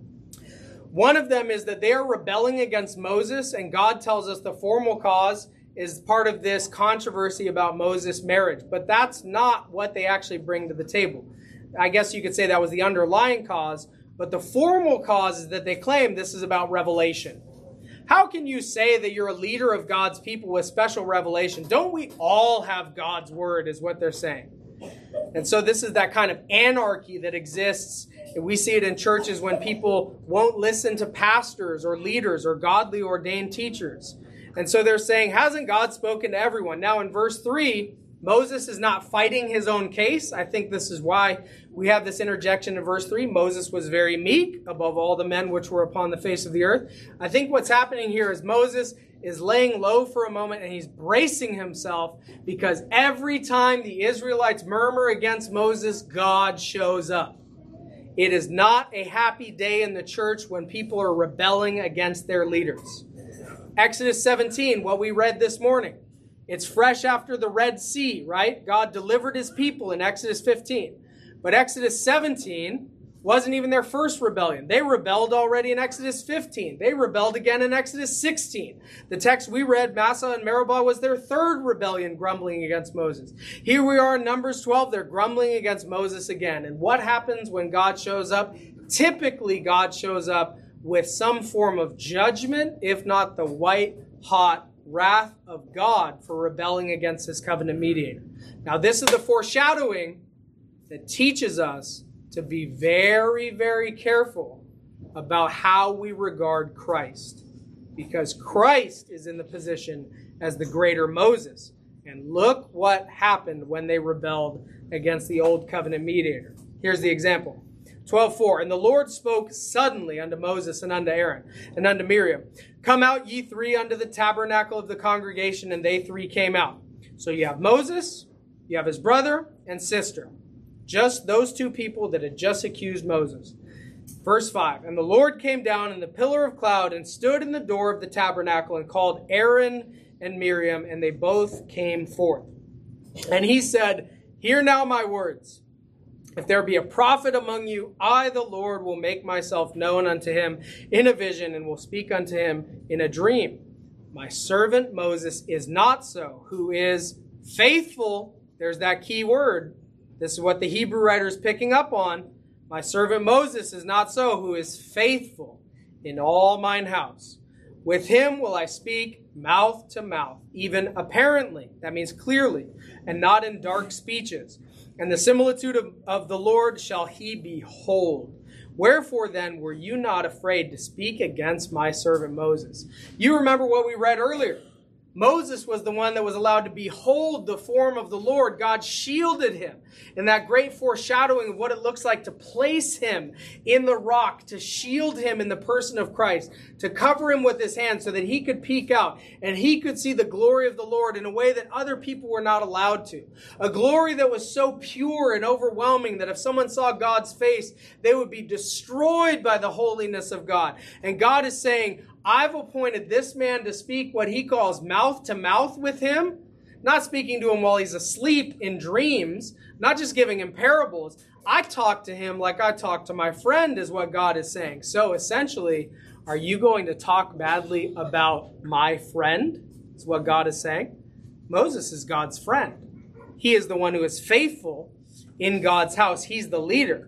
Speaker 1: One of them is that they are rebelling against Moses, and God tells us the formal cause is part of this controversy about Moses' marriage. But that's not what they actually bring to the table. I guess you could say that was the underlying cause. But the formal cause is that they claim this is about revelation. How can you say that you're a leader of God's people with special revelation? Don't we all have God's word, is what they're saying. And so this is that kind of anarchy that exists. And we see it in churches when people won't listen to pastors or leaders or godly ordained teachers. And so they're saying, hasn't God spoken to everyone? Now in verse three, Moses is not fighting his own case. I think this is why we have this interjection in verse three. Moses was very meek above all the men which were upon the face of the earth. I think what's happening here is Moses is laying low for a moment and he's bracing himself, because every time the Israelites murmur against Moses, God shows up. It is not a happy day in the church when people are rebelling against their leaders. Exodus seventeen, what we read this morning. It's fresh after the Red Sea, right? God delivered his people in Exodus fifteen. But Exodus seventeen wasn't even their first rebellion. They rebelled already in Exodus fifteen. They rebelled again in Exodus sixteen. The text we read, Massah and Meribah, was their third rebellion, grumbling against Moses. Here we are in Numbers twelve. They're grumbling against Moses again. And what happens when God shows up? Typically, God shows up with some form of judgment, if not the white-hot wrath of God for rebelling against his covenant mediator. Now, this is the foreshadowing that teaches us to be very, very careful about how we regard Christ, because Christ is in the position as the greater Moses. And look what happened when they rebelled against the old covenant mediator. Here's the example. twelve four, and the Lord spoke suddenly unto Moses and unto Aaron and unto Miriam, come out ye three unto the tabernacle of the congregation, and they three came out. So you have Moses, you have his brother and sister. Just those two people that had just accused Moses. Verse five, and the Lord came down in the pillar of cloud and stood in the door of the tabernacle and called Aaron and Miriam, and they both came forth. And he said, hear now my words. If there be a prophet among you, I, the Lord, will make myself known unto him in a vision and will speak unto him in a dream. My servant Moses is not so, who is faithful. There's that key word. This is what the Hebrew writer is picking up on. My servant Moses is not so, who is faithful in all mine house. With him will I speak mouth to mouth, even apparently, that means clearly, and not in dark speeches. And the similitude of, of the Lord shall he behold. Wherefore then were you not afraid to speak against my servant Moses? You remember what we read earlier. Moses was the one that was allowed to behold the form of the Lord. God shielded him in that great foreshadowing of what it looks like to place him in the rock, to shield him in the person of Christ, to cover him with his hand so that he could peek out and he could see the glory of the Lord in a way that other people were not allowed to. A glory that was so pure and overwhelming that if someone saw God's face, they would be destroyed by the holiness of God. And God is saying, I've appointed this man to speak what he calls mouth to mouth with him, not speaking to him while he's asleep in dreams, not just giving him parables. I talk to him like I talk to my friend, is what God is saying. So essentially, are you going to talk badly about my friend? Is what God is saying. Moses is God's friend. He is the one who is faithful in God's house. He's the leader.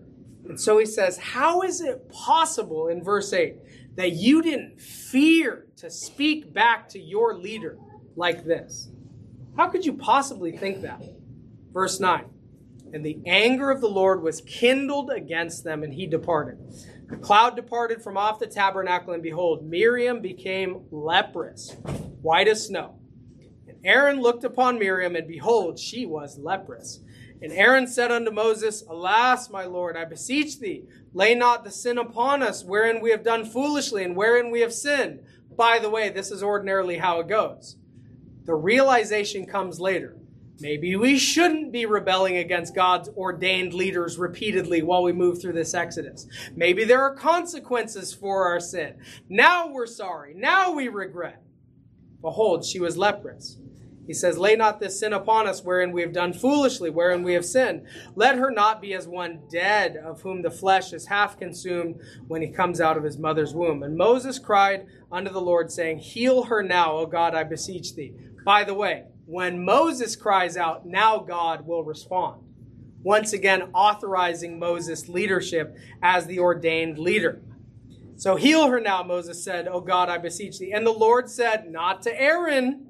Speaker 1: And so he says, how is it possible in verse eight that you didn't fear to speak back to your leader like this? How could you possibly think that? Verse nine, and the anger of the Lord was kindled against them, and he departed. The cloud departed from off the tabernacle, and behold, Miriam became leprous, white as snow. And Aaron looked upon Miriam, and behold, she was leprous. And Aaron said unto Moses, Alas, my Lord, I beseech thee, lay not the sin upon us, wherein we have done foolishly, and wherein we have sinned. By the way, this is ordinarily how it goes. The realization comes later. Maybe we shouldn't be rebelling against God's ordained leaders repeatedly while we move through this Exodus. Maybe there are consequences for our sin. Now we're sorry. Now we regret. Behold, she was leprous. He says, lay not this sin upon us, wherein we have done foolishly, wherein we have sinned. Let her not be as one dead, of whom the flesh is half consumed when he comes out of his mother's womb. And Moses cried unto the Lord, saying, Heal her now, O God, I beseech thee. By the way, when Moses cries out, now God will respond. Once again, authorizing Moses' leadership as the ordained leader. So heal her now, Moses said, O God, I beseech thee. And the Lord said, not to Aaron.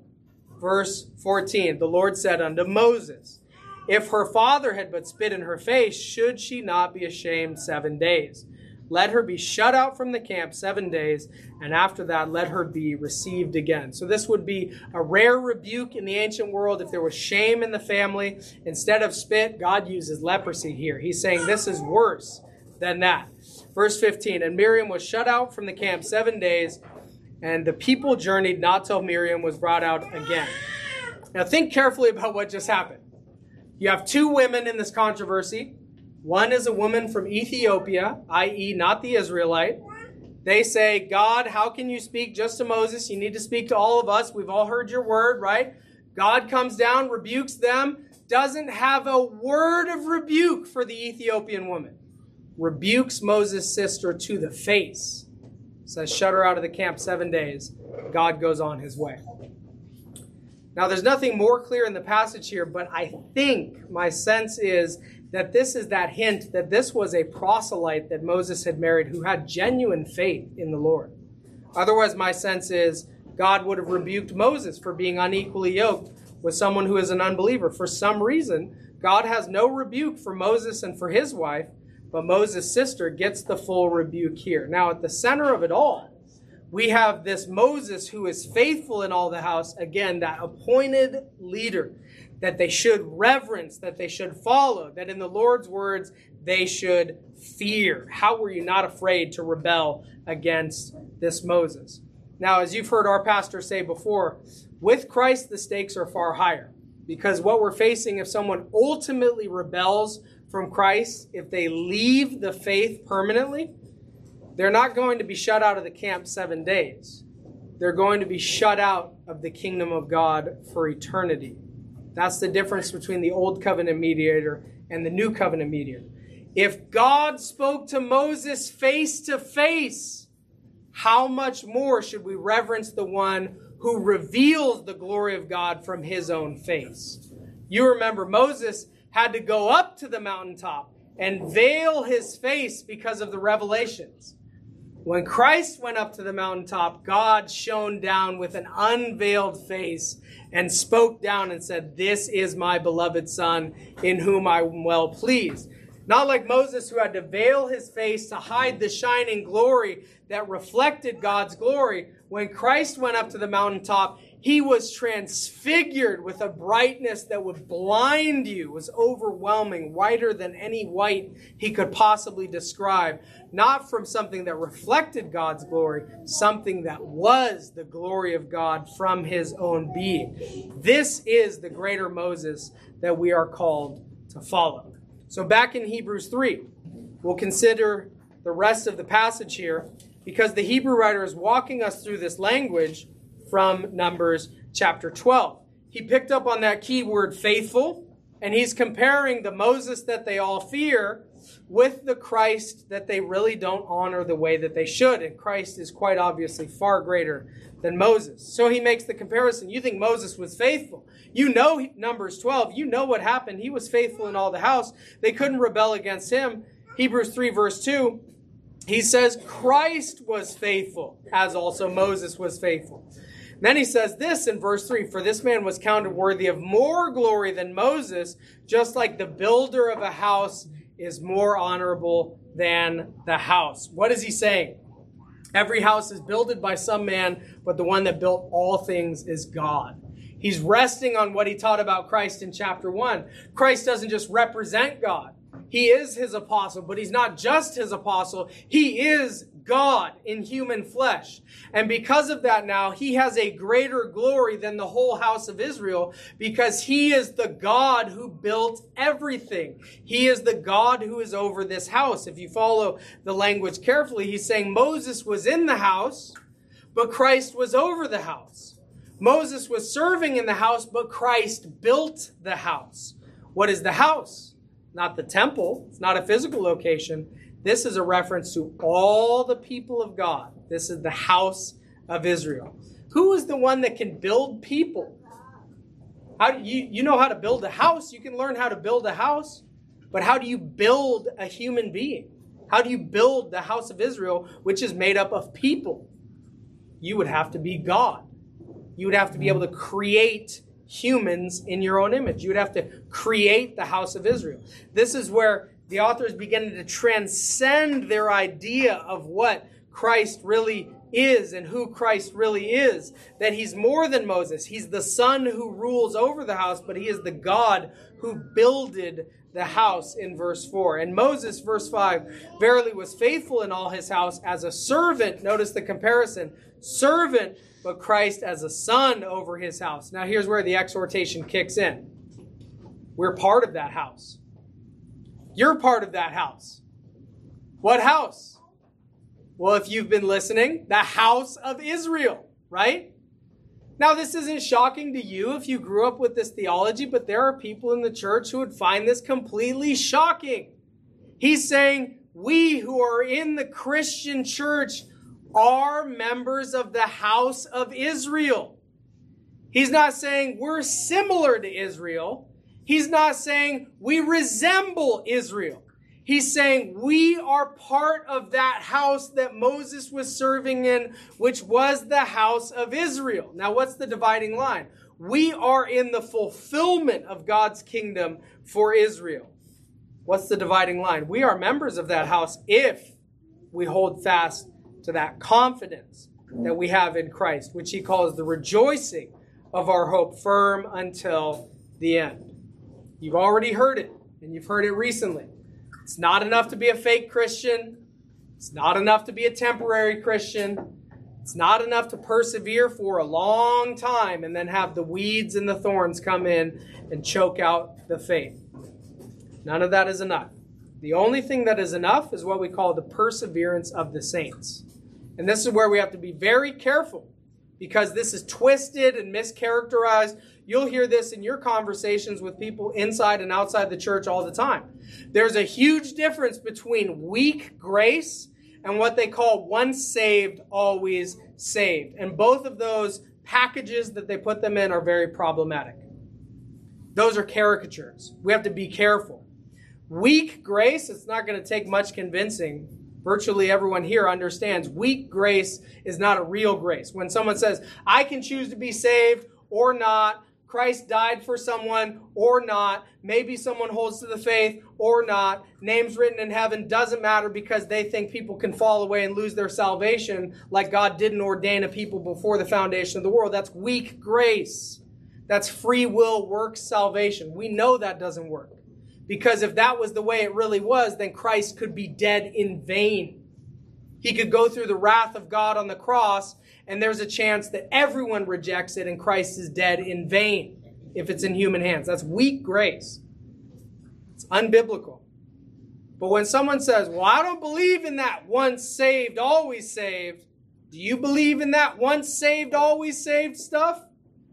Speaker 1: Verse fourteen, the Lord said unto Moses, if her father had but spit in her face, should she not be ashamed seven days? Let her be shut out from the camp seven days, and after that let her be received again. So this would be a rare rebuke in the ancient world. If there was shame in the family, instead of spit, God uses leprosy here. He's saying this is worse than that. Verse fifteen, and Miriam was shut out from the camp seven days, and the people journeyed not till Miriam was brought out again. Now think carefully about what just happened. You have two women in this controversy. One is a woman from Ethiopia, that is not the Israelite. They say, God, how can you speak just to Moses? You need to speak to all of us. We've all heard your word, right? God comes down, rebukes them, doesn't have a word of rebuke for the Ethiopian woman. Rebukes Moses' sister to the face. Says, shut her out of the camp seven days. God goes on his way. Now, there's nothing more clear in the passage here, but I think my sense is that this is that hint that this was a proselyte that Moses had married who had genuine faith in the Lord. Otherwise, my sense is God would have rebuked Moses for being unequally yoked with someone who is an unbeliever. For some reason, God has no rebuke for Moses and for his wife, but Moses' sister gets the full rebuke here. Now, at the center of it all, we have this Moses who is faithful in all the house. Again, that appointed leader that they should reverence, that they should follow, that in the Lord's words, they should fear. How were you not afraid to rebel against this Moses? Now, as you've heard our pastor say before, with Christ, the stakes are far higher. Because what we're facing, if someone ultimately rebels from Christ, if they leave the faith permanently, they're not going to be shut out of the camp seven days. They're going to be shut out of the kingdom of God for eternity. That's the difference between the old covenant mediator and the new covenant mediator. If God spoke to Moses face to face, how much more should we reverence the one who reveals the glory of God from his own face? You remember Moses had to go up to the mountaintop and veil his face because of the revelations. When Christ went up to the mountaintop, God shone down with an unveiled face and spoke down and said, this is my beloved Son in whom I am well pleased. Not like Moses, who had to veil his face to hide the shining glory that reflected God's glory. When Christ went up to the mountaintop, he was transfigured with a brightness that would blind you, was overwhelming, whiter than any white he could possibly describe. Not from something that reflected God's glory, something that was the glory of God from his own being. This is the greater Moses that we are called to follow. So back in Hebrews three, we'll consider the rest of the passage here, because the Hebrew writer is walking us through this language from Numbers chapter twelve. He picked up on that key word faithful, and he's comparing the Moses that they all fear with the Christ that they really don't honor the way that they should. And Christ is quite obviously far greater than Moses. So he makes the comparison. You think Moses was faithful. You know Numbers twelve. You know what happened. He was faithful in all the house. They couldn't rebel against him. Hebrews three, verse two, he says, Christ was faithful, as also Moses was faithful. And then he says this in verse three, for this man was counted worthy of more glory than Moses, just like the builder of a house is more honorable than the house. What is he saying? Every house is builded by some man, but the one that built all things is God. He's resting on what he taught about Christ in chapter one. Christ doesn't just represent God. He is his apostle, but he's not just his apostle. He is God in human flesh. And because of that now, he has a greater glory than the whole house of Israel because he is the God who built everything. He is the God who is over this house. If you follow the language carefully, he's saying Moses was in the house, but Christ was over the house. Moses was serving in the house, but Christ built the house. What is the house? Not the temple. It's not a physical location. This is a reference to all the people of God. This is the house of Israel. Who is the one that can build people? How do you, you know how to build a house. You can learn how to build a house. But how do you build a human being? How do you build the house of Israel, which is made up of people? You would have to be God. You would have to be able to create humans in your own image. You would have to create the house of Israel. This is where the author is beginning to transcend their idea of what Christ really is and who Christ really is. That he's more than Moses. He's the son who rules over the house, but he is the God who builded the house in verse four. And Moses, verse five, verily was faithful in all his house as a servant. Notice the comparison. Servant, but Christ as a son over his house. Now here's where the exhortation kicks in. We're part of that house. You're part of that house. What house? Well, if you've been listening, the house of Israel, right? Now, this isn't shocking to you if you grew up with this theology, but there are people in the church who would find this completely shocking. He's saying, we who are in the Christian church are members of the house of Israel. He's not saying we're similar to Israel. He's not saying we resemble Israel. He's saying we are part of that house that Moses was serving in, which was the house of Israel. Now, what's the dividing line? We are in the fulfillment of God's kingdom for Israel. What's the dividing line? We are members of that house if we hold fast to that confidence that we have in Christ, which he calls the rejoicing of our hope, firm until the end. You've already heard it, and you've heard it recently. It's not enough to be a fake Christian. It's not enough to be a temporary Christian. It's not enough to persevere for a long time and then have the weeds and the thorns come in and choke out the faith. None of that is enough. The only thing that is enough is what we call the perseverance of the saints. And this is where we have to be very careful because this is twisted and mischaracterized. You'll hear this in your conversations with people inside and outside the church all the time. There's a huge difference between weak grace and what they call once saved, always saved. And both of those packages that they put them in are very problematic. Those are caricatures. We have to be careful. Weak grace, it's not going to take much convincing. Virtually everyone here understands weak grace is not a real grace. When someone says, I can choose to be saved or not, Christ died for someone or not, maybe someone holds to the faith or not, names written in heaven, doesn't matter because they think people can fall away and lose their salvation like God didn't ordain a people before the foundation of the world. That's weak grace. That's free will works salvation. We know that doesn't work. Because if that was the way it really was, then Christ could be dead in vain. He could go through the wrath of God on the cross, and there's a chance that everyone rejects it and Christ is dead in vain if it's in human hands. That's weak grace. It's unbiblical. But when someone says, well, I don't believe in that once saved, always saved, do you believe in that once saved, always saved stuff?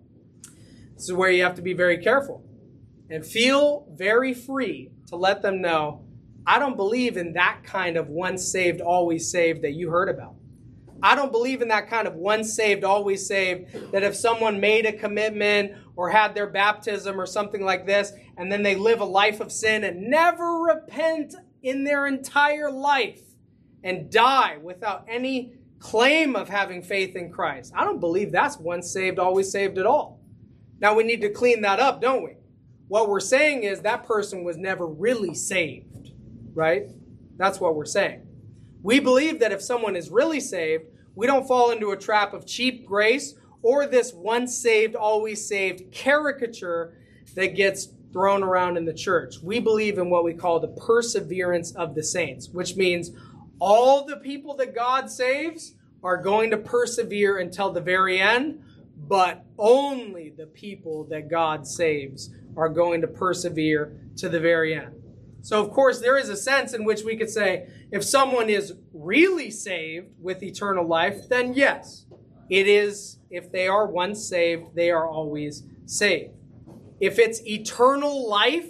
Speaker 1: This is where you have to be very careful. And feel very free to let them know, I don't believe in that kind of once saved, always saved that you heard about. I don't believe in that kind of once saved, always saved, that if someone made a commitment or had their baptism or something like this, and then they live a life of sin and never repent in their entire life and die without any claim of having faith in Christ, I don't believe that's once saved, always saved at all. Now we need to clean that up, don't we? What we're saying is that person was never really saved, right? That's what we're saying. We believe that if someone is really saved, we don't fall into a trap of cheap grace or this once saved, always saved caricature that gets thrown around in the church. We believe in what we call the perseverance of the saints, which means all the people that God saves are going to persevere until the very end, but only the people that God saves are going to persevere to the very end. So, of course, there is a sense in which we could say, if someone is really saved with eternal life, then yes, it is, if they are once saved, they are always saved. If it's eternal life,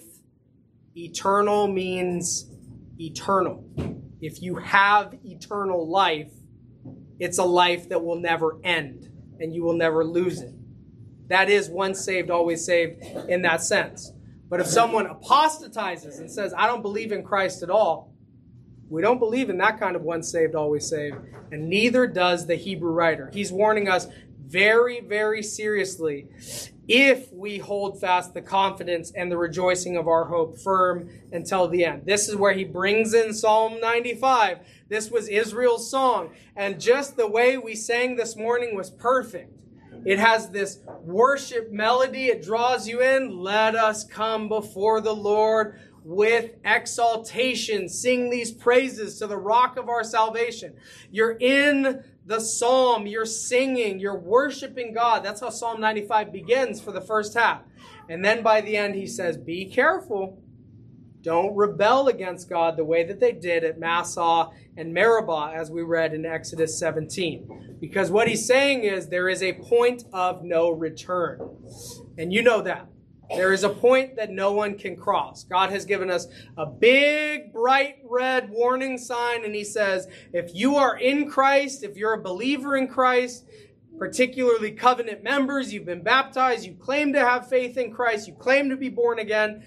Speaker 1: eternal means eternal. If you have eternal life, it's a life that will never end, and you will never lose it. That is once saved, always saved in that sense. But if someone apostatizes and says, I don't believe in Christ at all, we don't believe in that kind of once saved, always saved. And neither does the Hebrew writer. He's warning us very, very seriously, if we hold fast the confidence and the rejoicing of our hope firm until the end. This is where he brings in Psalm ninety-five. This was Israel's song. And just the way we sang this morning was perfect. It has this worship melody. It draws you in. Let us come before the Lord with exaltation. Sing these praises to the rock of our salvation. You're in the psalm. You're singing. You're worshiping God. That's how Psalm ninety-five begins for the first half. And then by the end, he says, be careful. Don't rebel against God the way that they did at Massah and Meribah, as we read in Exodus seventeen. Because what he's saying is there is a point of no return. And you know that. There is a point that no one can cross. God has given us a big, bright red warning sign, and he says, if you are in Christ, if you're a believer in Christ, particularly covenant members, you've been baptized, you claim to have faith in Christ, you claim to be born again,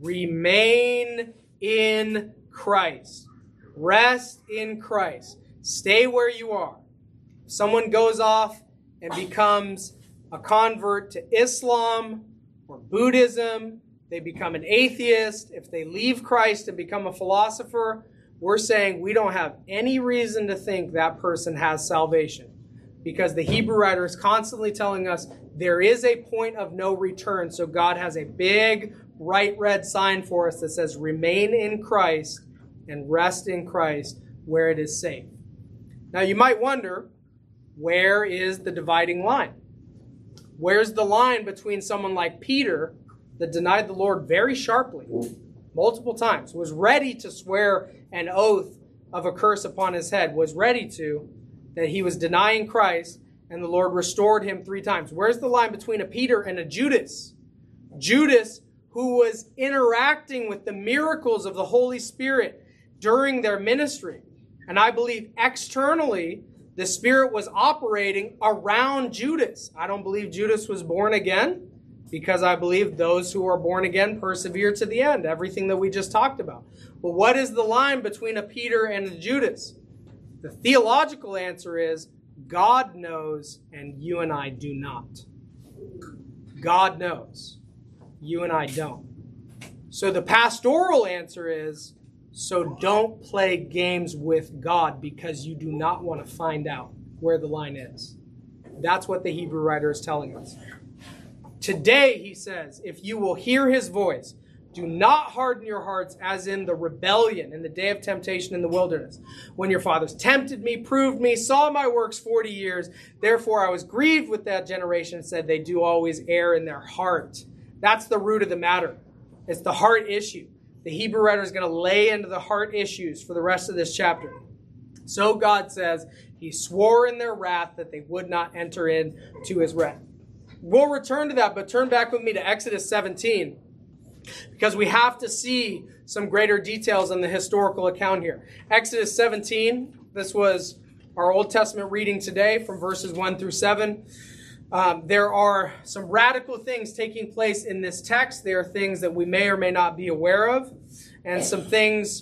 Speaker 1: remain in Christ. Rest in Christ. Stay where you are. If someone goes off and becomes a convert to Islam or Buddhism, they become an atheist, if they leave Christ and become a philosopher, we're saying we don't have any reason to think that person has salvation. Because the Hebrew writer is constantly telling us there is a point of no return. So God has a big, bright red sign for us that says remain in Christ and rest in Christ where it is safe. Now you might wonder, where is the dividing line? Where's the line between someone like Peter that denied the Lord very sharply, multiple times, was ready to swear an oath of a curse upon his head, was ready to, that he was denying Christ, and the Lord restored him three times. Where's the line between a Peter and a Judas? Judas, who was interacting with the miracles of the Holy Spirit during their ministry. And I believe externally, the Spirit was operating around Judas. I don't believe Judas was born again, because I believe those who are born again persevere to the end, everything that we just talked about. But what is the line between a Peter and a Judas? The theological answer is God knows and you and I do not. God knows. You and I don't. So the pastoral answer is, so don't play games with God because you do not want to find out where the line is. That's what the Hebrew writer is telling us. Today, he says, if you will hear his voice, do not harden your hearts as in the rebellion in the day of temptation in the wilderness. When your fathers tempted me, proved me, saw my works forty years. Therefore I was grieved with that generation and said, they do always err in their heart. That's the root of the matter. It's the heart issue. The Hebrew writer is going to lay into the heart issues for the rest of this chapter. So God says, he swore in their wrath that they would not enter into his rest. We'll return to that, but turn back with me to Exodus seventeen. Because we have to see some greater details on the historical account here. Exodus seventeen, this was our Old Testament reading today from verses one through seven. Um, there are some radical things taking place in this text. There are things that we may or may not be aware of, and some things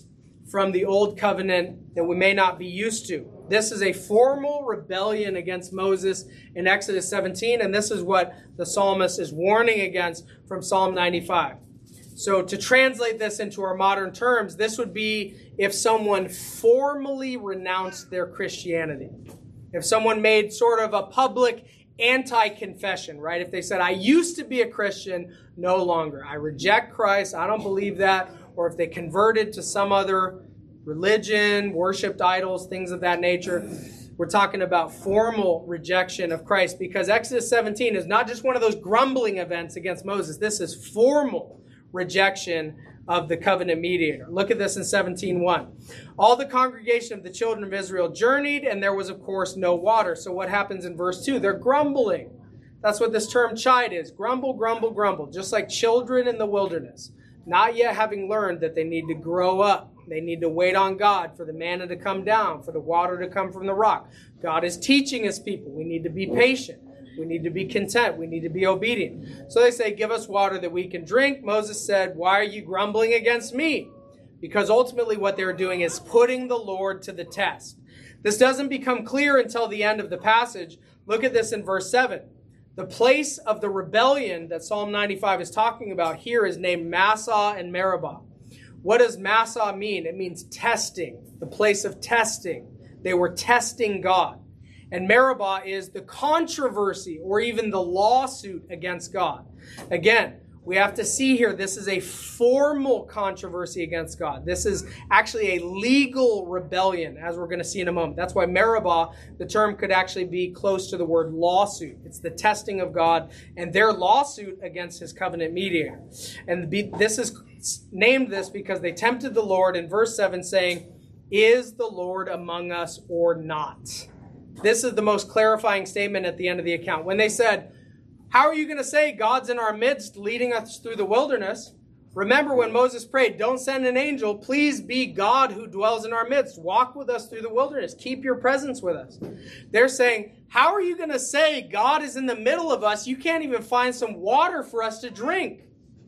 Speaker 1: from the old covenant that we may not be used to. This is a formal rebellion against Moses in Exodus seventeen, and this is what the psalmist is warning against from Psalm ninety-five. So to translate this into our modern terms, this would be if someone formally renounced their Christianity. If someone made sort of a public anti-confession, right? If they said, I used to be a Christian, no longer. I reject Christ, I don't believe that. Or if they converted to some other religion, worshipped idols, things of that nature. We're talking about formal rejection of Christ, because Exodus seventeen is not just one of those grumbling events against Moses. This is formal rejection of the covenant mediator. Look at this in seventeen one. All the congregation of the children of Israel journeyed, and there was, of course, no water. So what happens in verse two? They're grumbling. That's what this term chide is. Grumble, grumble, grumble. Just like children in the wilderness, not yet having learned that they need to grow up. They need to wait on God for the manna to come down, for the water to come from the rock. God is teaching his people. We need to be patient. We need to be content. We need to be obedient. So they say, give us water that we can drink. Moses said, why are you grumbling against me? Because ultimately what they're doing is putting the Lord to the test. This doesn't become clear until the end of the passage. Look at this in verse seven. The place of the rebellion that Psalm ninety-five is talking about here is named Massah and Meribah. What does Massah mean? It means testing, the place of testing. They were testing God. And Meribah is the controversy or even the lawsuit against God. Again, we have to see here, this is a formal controversy against God. This is actually a legal rebellion, as we're going to see in a moment. That's why Meribah, the term could actually be close to the word lawsuit. It's the testing of God and their lawsuit against his covenant mediator. And this is named this because they tempted the Lord in verse seven saying, is the Lord among us or not? This is the most clarifying statement at the end of the account. When they said, how are you going to say God's in our midst leading us through the wilderness? Remember when Moses prayed, don't send an angel. Please be God who dwells in our midst. Walk with us through the wilderness. Keep your presence with us. They're saying, how are you going to say God is in the middle of us? You can't even find some water for us to drink.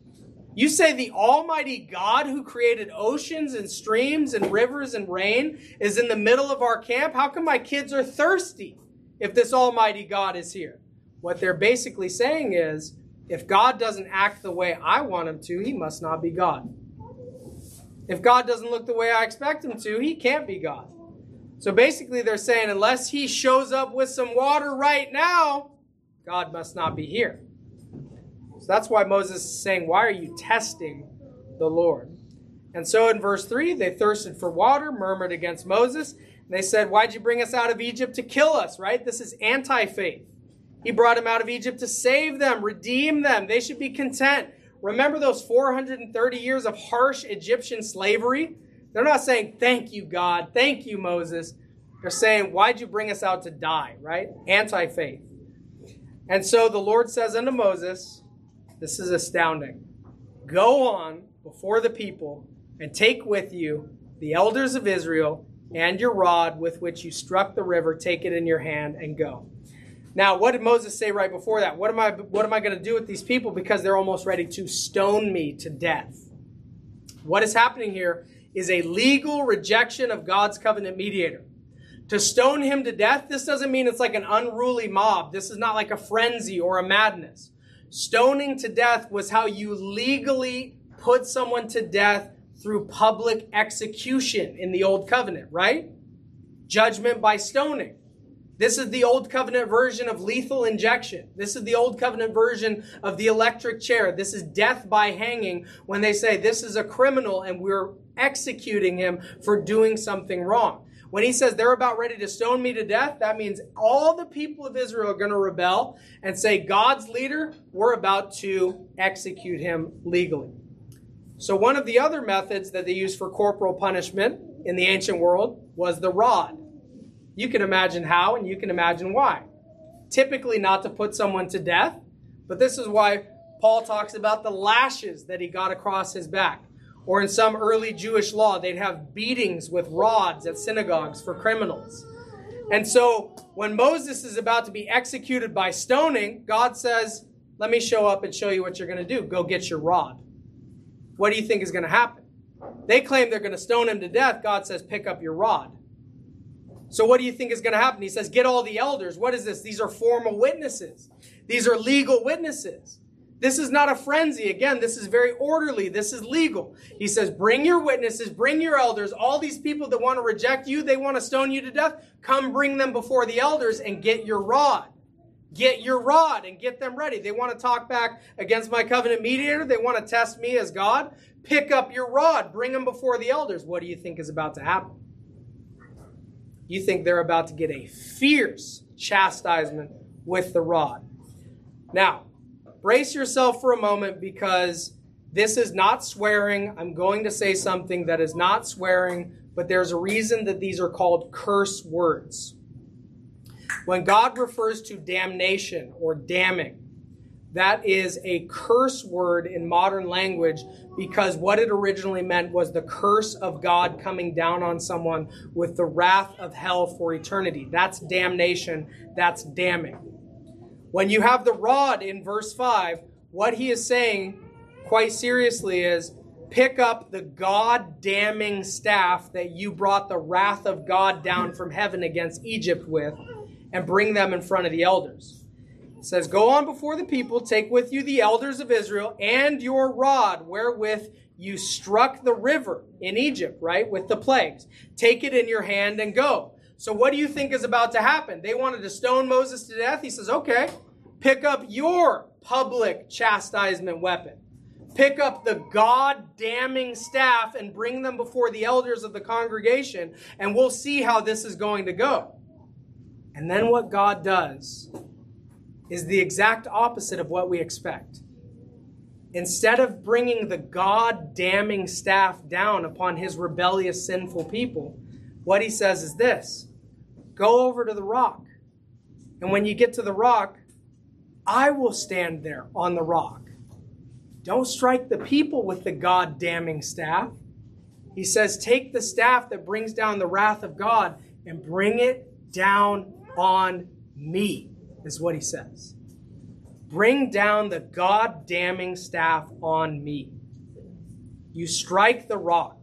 Speaker 1: You say the Almighty God who created oceans and streams and rivers and rain is in the middle of our camp? How come my kids are thirsty if this Almighty God is here? What they're basically saying is, if God doesn't act the way I want him to, he must not be God. If God doesn't look the way I expect him to, he can't be God. So basically they're saying, unless he shows up with some water right now, God must not be here. So that's why Moses is saying, why are you testing the Lord? And so in verse three, they thirsted for water, murmured against Moses. And they said, why'd you bring us out of Egypt to kill us, right? This is anti-faith. He brought them out of Egypt to save them, redeem them. They should be content. Remember those four hundred thirty years of harsh Egyptian slavery? They're not saying, thank you, God. Thank you, Moses. They're saying, why'd you bring us out to die, right? Anti-faith. And so the Lord says unto Moses, this is astounding. Go on before the people and take with you the elders of Israel and your rod with which you struck the river. Take it in your hand and go. Now, what did Moses say right before that? What am I, what am I going to do with these people? Because they're almost ready to stone me to death. What is happening here is a legal rejection of God's covenant mediator. To stone him to death, this doesn't mean it's like an unruly mob. This is not like a frenzy or a madness. Stoning to death was how you legally put someone to death through public execution in the Old Covenant, right? Judgment by stoning. This is the Old Covenant version of lethal injection. This is the Old Covenant version of the electric chair. This is death by hanging when they say this is a criminal and we're executing him for doing something wrong. When he says they're about ready to stone me to death, that means all the people of Israel are going to rebel and say, God's leader, we're about to execute him legally. So one of the other methods that they used for corporal punishment in the ancient world was the rod. You can imagine how and you can imagine why. Typically not to put someone to death, but this is why Paul talks about the lashes that he got across his back. Or in some early Jewish law, they'd have beatings with rods at synagogues for criminals. And so when Moses is about to be executed by stoning, God says, let me show up and show you what you're going to do. Go get your rod. What do you think is going to happen? They claim they're going to stone him to death. God says, pick up your rod. So what do you think is going to happen? He says, get all the elders. What is this? These are formal witnesses. These are legal witnesses. This is not a frenzy. Again, this is very orderly. This is legal. He says, bring your witnesses, bring your elders. All these people that want to reject you, they want to stone you to death. Come bring them before the elders and get your rod. Get your rod and get them ready. They want to talk back against my covenant mediator. They want to test me as God. Pick up your rod. Bring them before the elders. What do you think is about to happen? You think they're about to get a fierce chastisement with the rod. Now, brace yourself for a moment, because this is not swearing. I'm going to say something that is not swearing, but there's a reason that these are called curse words. When God refers to damnation or damning, that is a curse word in modern language, because what it originally meant was the curse of God coming down on someone with the wrath of hell for eternity. That's damnation. That's damning. When you have the rod in verse five, what he is saying quite seriously is, pick up the God-damning staff that you brought the wrath of God down from heaven against Egypt with, and bring them in front of the elders. It says, go on before the people, take with you the elders of Israel and your rod wherewith you struck the river in Egypt, right, with the plagues. Take it in your hand and go. So what do you think is about to happen? They wanted to stone Moses to death. He says, okay, pick up your public chastisement weapon. Pick up the God-damning staff and bring them before the elders of the congregation, and we'll see how this is going to go. And then what God does is the exact opposite of what we expect. Instead of bringing the God-damning staff down upon his rebellious, sinful people, what he says is this: go over to the rock. And when you get to the rock, I will stand there on the rock. Don't strike the people with the God-damning staff. He says, take the staff that brings down the wrath of God and bring it down on me, is what he says. Bring down the God-damning staff on me. You strike the rock,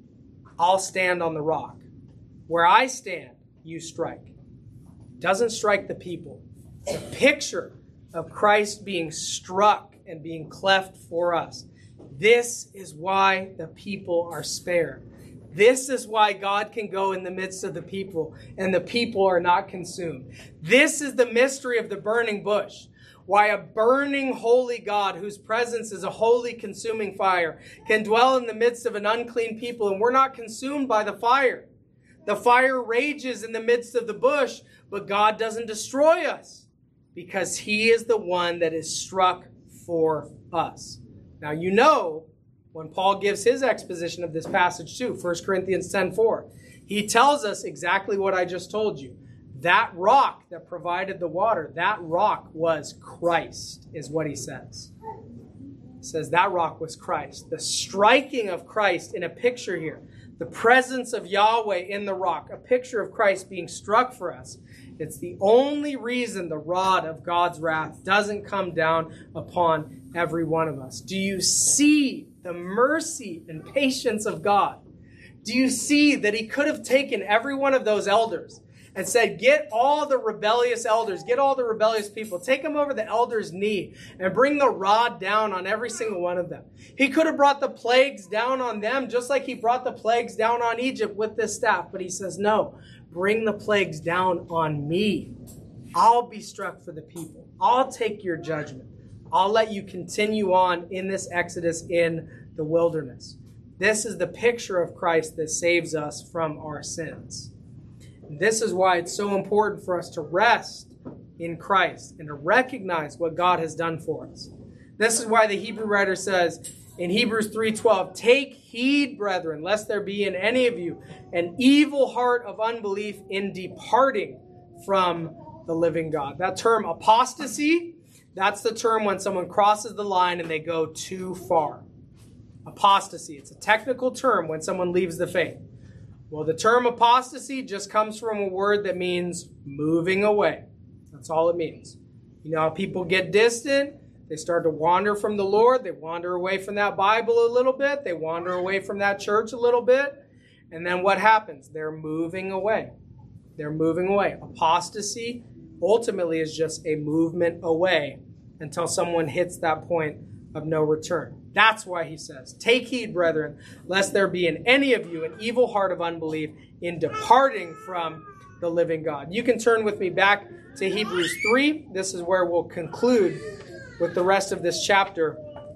Speaker 1: I'll stand on the rock. Where I stand, you strike. Doesn't strike the people. It's a picture of Christ being struck and being cleft for us. This is why the people are spared. This is why God can go in the midst of the people and the people are not consumed. This is the mystery of the burning bush. Why a burning holy God, whose presence is a holy consuming fire, can dwell in the midst of an unclean people, and we're not consumed by the fire. The fire rages in the midst of the bush, but God doesn't destroy us, because he is the one that is struck for us. Now, you know, when Paul gives his exposition of this passage too, First Corinthians ten four, he tells us exactly what I just told you. That rock that provided the water, that rock was Christ, is what he says. He says that rock was Christ. The striking of Christ in a picture here. The presence of Yahweh in the rock, a picture of Christ being struck for us. It's the only reason the rod of God's wrath doesn't come down upon every one of us. Do you see the mercy and patience of God? Do you see that he could have taken every one of those elders and said, get all the rebellious elders, get all the rebellious people, take them over the elder's knee and bring the rod down on every single one of them. He could have brought the plagues down on them just like he brought the plagues down on Egypt with this staff. But he says, no, bring the plagues down on me. I'll be struck for the people. I'll take your judgment. I'll let you continue on in this exodus in the wilderness. This is the picture of Christ that saves us from our sins. This is why it's so important for us to rest in Christ and to recognize what God has done for us. This is why the Hebrew writer says in Hebrews three twelve, take heed, brethren, lest there be in any of you an evil heart of unbelief in departing from the living God. That term apostasy, that's the term when someone crosses the line and they go too far. Apostasy, it's a technical term when someone leaves the faith. Well, the term apostasy just comes from a word that means moving away. That's all it means. You know how people get distant? They start to wander from the Lord. They wander away from that Bible a little bit. They wander away from that church a little bit. And then what happens? They're moving away. They're moving away. Apostasy ultimately is just a movement away until someone hits that point of no return. That's why he says, take heed, brethren, lest there be in any of you an evil heart of unbelief in departing from the living God. You can turn with me back to Hebrews three. This is where we'll conclude with the rest of this chapter.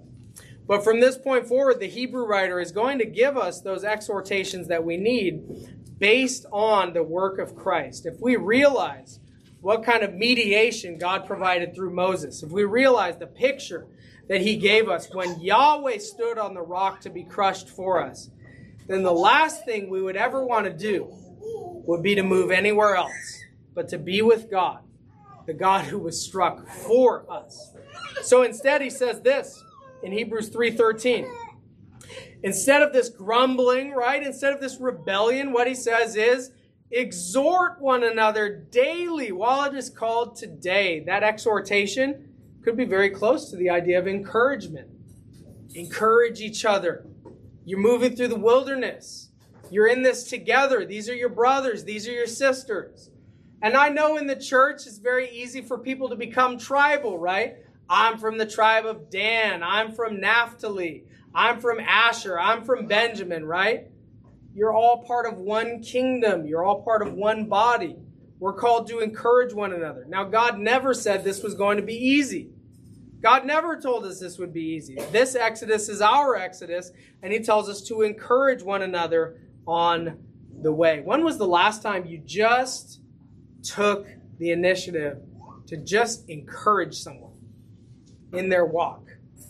Speaker 1: But from this point forward, the Hebrew writer is going to give us those exhortations that we need based on the work of Christ. If we realize what kind of mediation God provided through Moses, if we realize the picture that he gave us when Yahweh stood on the rock to be crushed for us, then the last thing we would ever want to do would be to move anywhere else, but to be with God, the God who was struck for us. So instead he says this in Hebrews three thirteen. Instead of this grumbling, right, instead of this rebellion, what he says is, exhort one another daily while it is called today. That exhortation could be very close to the idea of encouragement. Encourage each other. You're moving through the wilderness. You're in this together. These are your brothers. These are your sisters. And I know in the church it's very easy for people to become tribal, right? I'm from the tribe of Dan. I'm from Naphtali. I'm from Asher. I'm from Benjamin, right? You're all part of one kingdom. You're all part of one body. We're called to encourage one another. Now, God never said this was going to be easy. God never told us this would be easy. This Exodus is our Exodus, and he tells us to encourage one another on the way. When was the last time you just took the initiative to just encourage someone in their walk,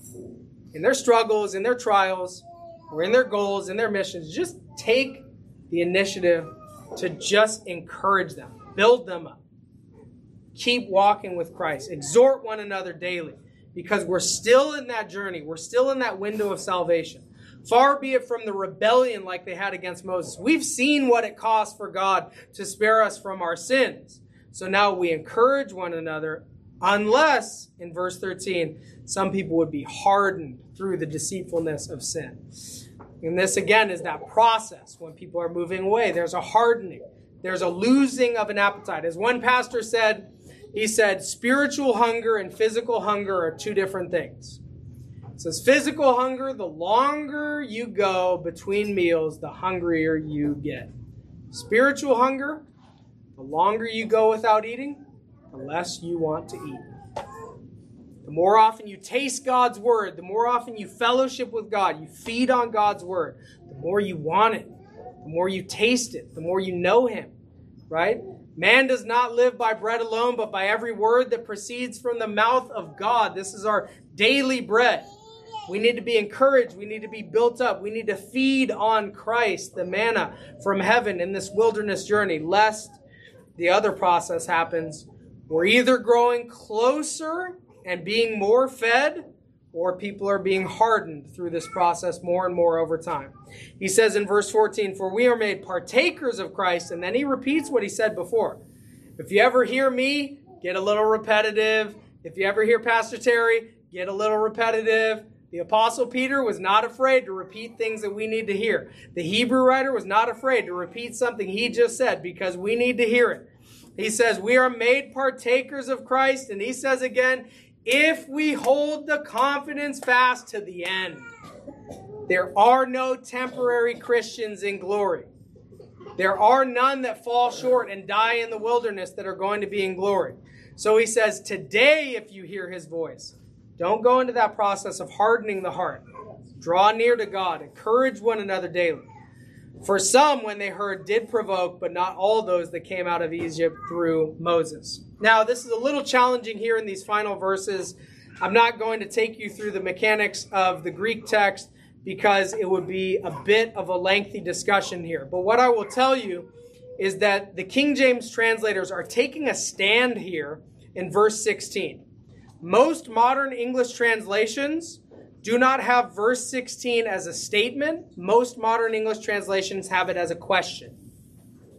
Speaker 1: in their struggles, in their trials, or in their goals, in their missions? Just take the initiative to just encourage them, build them up. Keep walking with Christ. Exhort one another daily, because we're still in that journey. We're still in that window of salvation. Far be it from the rebellion like they had against Moses. We've seen what it costs for God to spare us from our sins. So now we encourage one another, unless, in verse thirteen, some people would be hardened through the deceitfulness of sin. And this, again, is that process when people are moving away. There's a hardening. There's a losing of an appetite. As one pastor said, he said, spiritual hunger and physical hunger are two different things. It says physical hunger, the longer you go between meals, the hungrier you get. Spiritual hunger, the longer you go without eating, the less you want to eat. The more often you taste God's word, the more often you fellowship with God, you feed on God's word, the more you want it, the more you taste it, the more you know him, right? Man does not live by bread alone, but by every word that proceeds from the mouth of God. This is our daily bread. We need to be encouraged. We need to be built up. We need to feed on Christ, the manna from heaven in this wilderness journey, lest the other process happens. We're either growing closer and being more fed, or people are being hardened through this process more and more over time. He says in verse fourteen, for we are made partakers of Christ, and then he repeats what he said before. If you ever hear me, get a little repetitive. If you ever hear Pastor Terry, get a little repetitive. The Apostle Peter was not afraid to repeat things that we need to hear. The Hebrew writer was not afraid to repeat something he just said, because we need to hear it. He says, we are made partakers of Christ, and he says again, if we hold the confidence fast to the end. There are no temporary Christians in glory. There are none that fall short and die in the wilderness that are going to be in glory. So he says, today, if you hear his voice, don't go into that process of hardening the heart. Draw near to God. Encourage one another daily. For some, when they heard, did provoke, but not all those that came out of Egypt through Moses. Now, this is a little challenging here in these final verses. I'm not going to take you through the mechanics of the Greek text because it would be a bit of a lengthy discussion here. But what I will tell you is that the King James translators are taking a stand here in verse sixteen. Most modern English translations do not have verse sixteen as a statement. Most modern English translations have it as a question.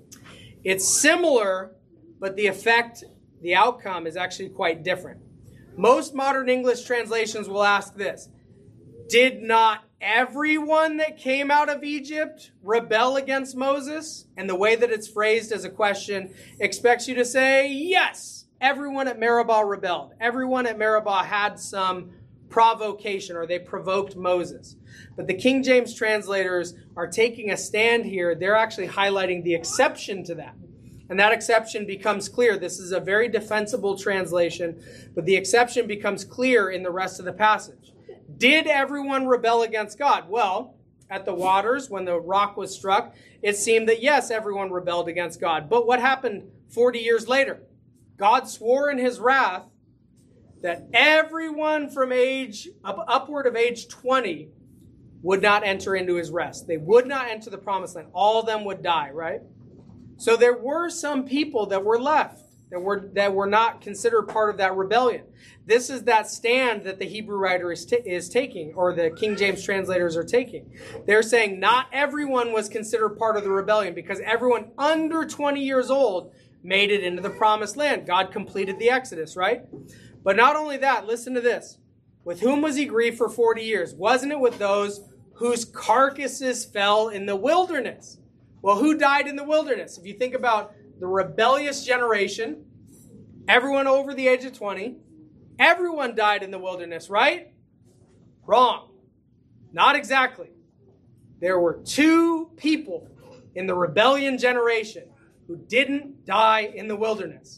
Speaker 1: It's similar, but the effect, the outcome is actually quite different. Most modern English translations will ask this: did not everyone that came out of Egypt rebel against Moses? And the way that it's phrased as a question expects you to say, yes, everyone at Meribah rebelled. Everyone at Meribah had some provocation, or they provoked Moses. But the King James translators are taking a stand here. They're actually highlighting the exception to that. And that exception becomes clear. This is a very defensible translation, but the exception becomes clear in the rest of the passage. Did everyone rebel against God? Well, at the waters, when the rock was struck, it seemed that yes, everyone rebelled against God. But what happened forty years later? God swore in his wrath that everyone from age up, upward of age twenty would not enter into his rest. They would not enter the promised land. All of them would die, right? So there were some people that were left, that were that were not considered part of that rebellion. This is that stand that the Hebrew writer is, t- is taking, or the King James translators are taking. They're saying not everyone was considered part of the rebellion, because everyone under twenty years old made it into the promised land. God completed the Exodus, right? But not only that, listen to this. With whom was he grieved for forty years? Wasn't it with those whose carcasses fell in the wilderness? Well, who died in the wilderness? If you think about the rebellious generation, everyone over the age of twenty, everyone died in the wilderness, right? Wrong. Not exactly. There were two people in the rebellion generation who didn't die in the wilderness.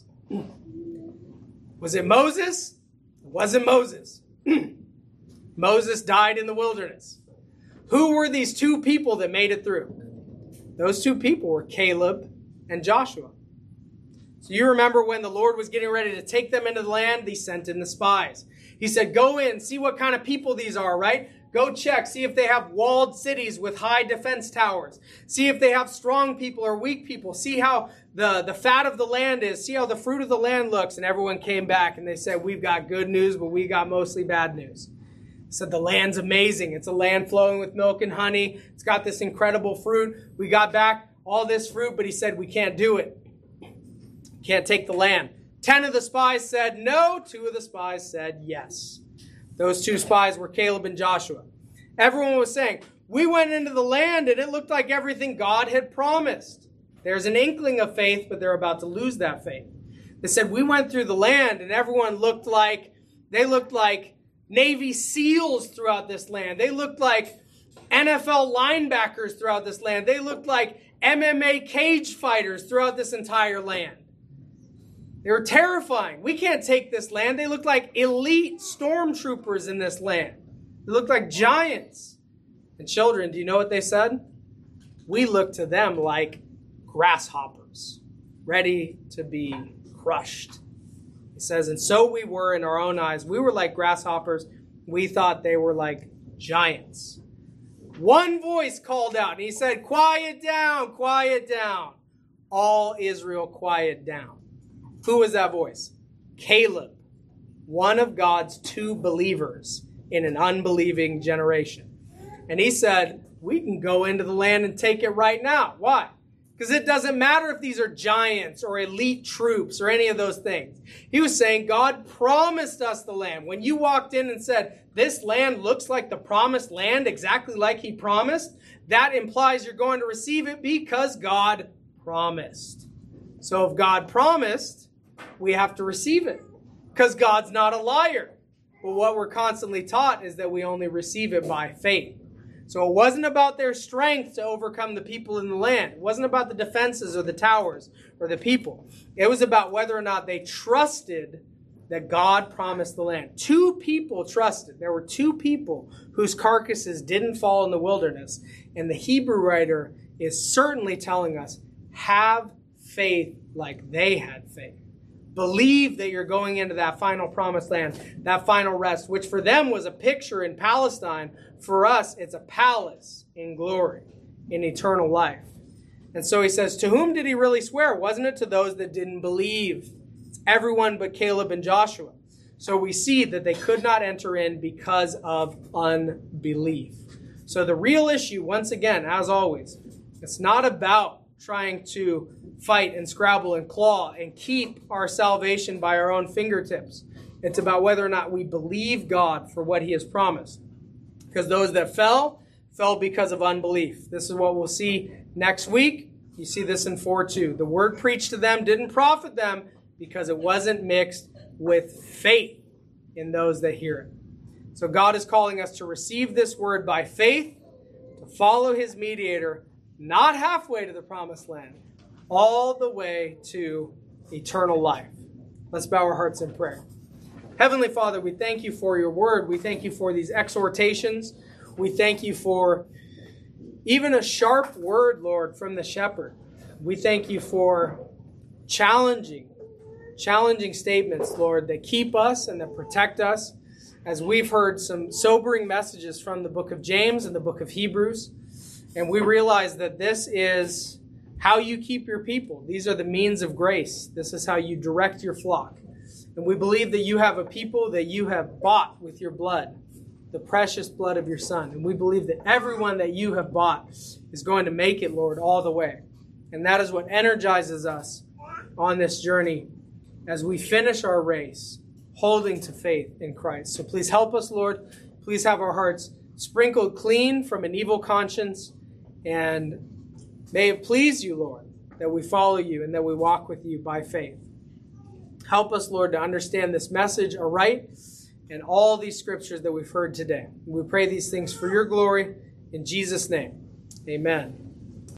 Speaker 1: Was it Moses? It wasn't Moses. Moses died in the wilderness. Who were these two people that made it through? Those two people were Caleb and Joshua. So you remember when the Lord was getting ready to take them into the land, he sent in the spies. He said, go in, see what kind of people these are, right? Go check, see if they have walled cities with high defense towers. See if they have strong people or weak people. See how the, the fat of the land is. See how the fruit of the land looks. And everyone came back and they said, we've got good news, but we got mostly bad news. He said, the land's amazing. It's a land flowing with milk and honey. It's got this incredible fruit. We got back all this fruit, but he said, we can't do it. Can't take the land. Ten of the spies said no. Two of the spies said yes. Those two spies were Caleb and Joshua. Everyone was saying, we went into the land and it looked like everything God had promised. There's an inkling of faith, but they're about to lose that faith. They said, we went through the land and everyone looked like, they looked like Navy SEALs throughout this land. They looked like N F L linebackers throughout this land. They looked like M M A cage fighters throughout this entire land. They were terrifying. We can't take this land. They looked like elite stormtroopers in this land. They looked like giants. And children, do you know what they said? We look to them like grasshoppers, ready to be crushed. He says, and so we were in our own eyes. We were like grasshoppers. We thought they were like giants. One voice called out, and he said, quiet down, quiet down. All Israel, quiet down. Who was that voice? Caleb, one of God's two believers in an unbelieving generation. And he said, we can go into the land and take it right now. Why? Because it doesn't matter if these are giants or elite troops or any of those things. He was saying God promised us the land. When you walked in and said, this land looks like the promised land, exactly like he promised, that implies you're going to receive it because God promised. So if God promised, we have to receive it because God's not a liar. But what we're constantly taught is that we only receive it by faith. So it wasn't about their strength to overcome the people in the land. It wasn't about the defenses or the towers or the people. It was about whether or not they trusted that God promised the land. Two people trusted. There were two people whose carcasses didn't fall in the wilderness. And the Hebrew writer is certainly telling us, have faith like they had faith. Believe that you're going into that final promised land, that final rest, which for them was a picture in Palestine. For us, it's a palace in glory, in eternal life. And so he says, to whom did he really swear? Wasn't it to those that didn't believe? It's everyone but Caleb and Joshua. So we see that they could not enter in because of unbelief. So the real issue, once again, as always, it's not about trying to fight and scrabble and claw and keep our salvation by our own fingertips. It's about whether or not we believe God for what he has promised. Because those that fell, fell because of unbelief. This is what we'll see next week. You see this in four two. The word preached to them didn't profit them because it wasn't mixed with faith in those that hear it. So God is calling us to receive this word by faith, to follow his mediator, not halfway to the promised land, all the way to eternal life. Let's bow our hearts in prayer. Heavenly Father, we thank you for your word. We thank you for these exhortations. We thank you for even a sharp word, Lord, from the shepherd. We thank you for challenging, challenging statements, Lord, that keep us and that protect us. As we've heard some sobering messages from the book of James and the book of Hebrews, and we realize that this is how you keep your people. These are the means of grace. This is how you direct your flock. And we believe that you have a people that you have bought with your blood, the precious blood of your Son. And we believe that everyone that you have bought is going to make it, Lord, all the way. And that is what energizes us on this journey as we finish our race, holding to faith in Christ. So please help us, Lord. Please have our hearts sprinkled clean from an evil conscience. And may it please you, Lord, that we follow you and that we walk with you by faith. Help us, Lord, to understand this message aright and all these scriptures that we've heard today. We pray these things for your glory. In Jesus' name, amen.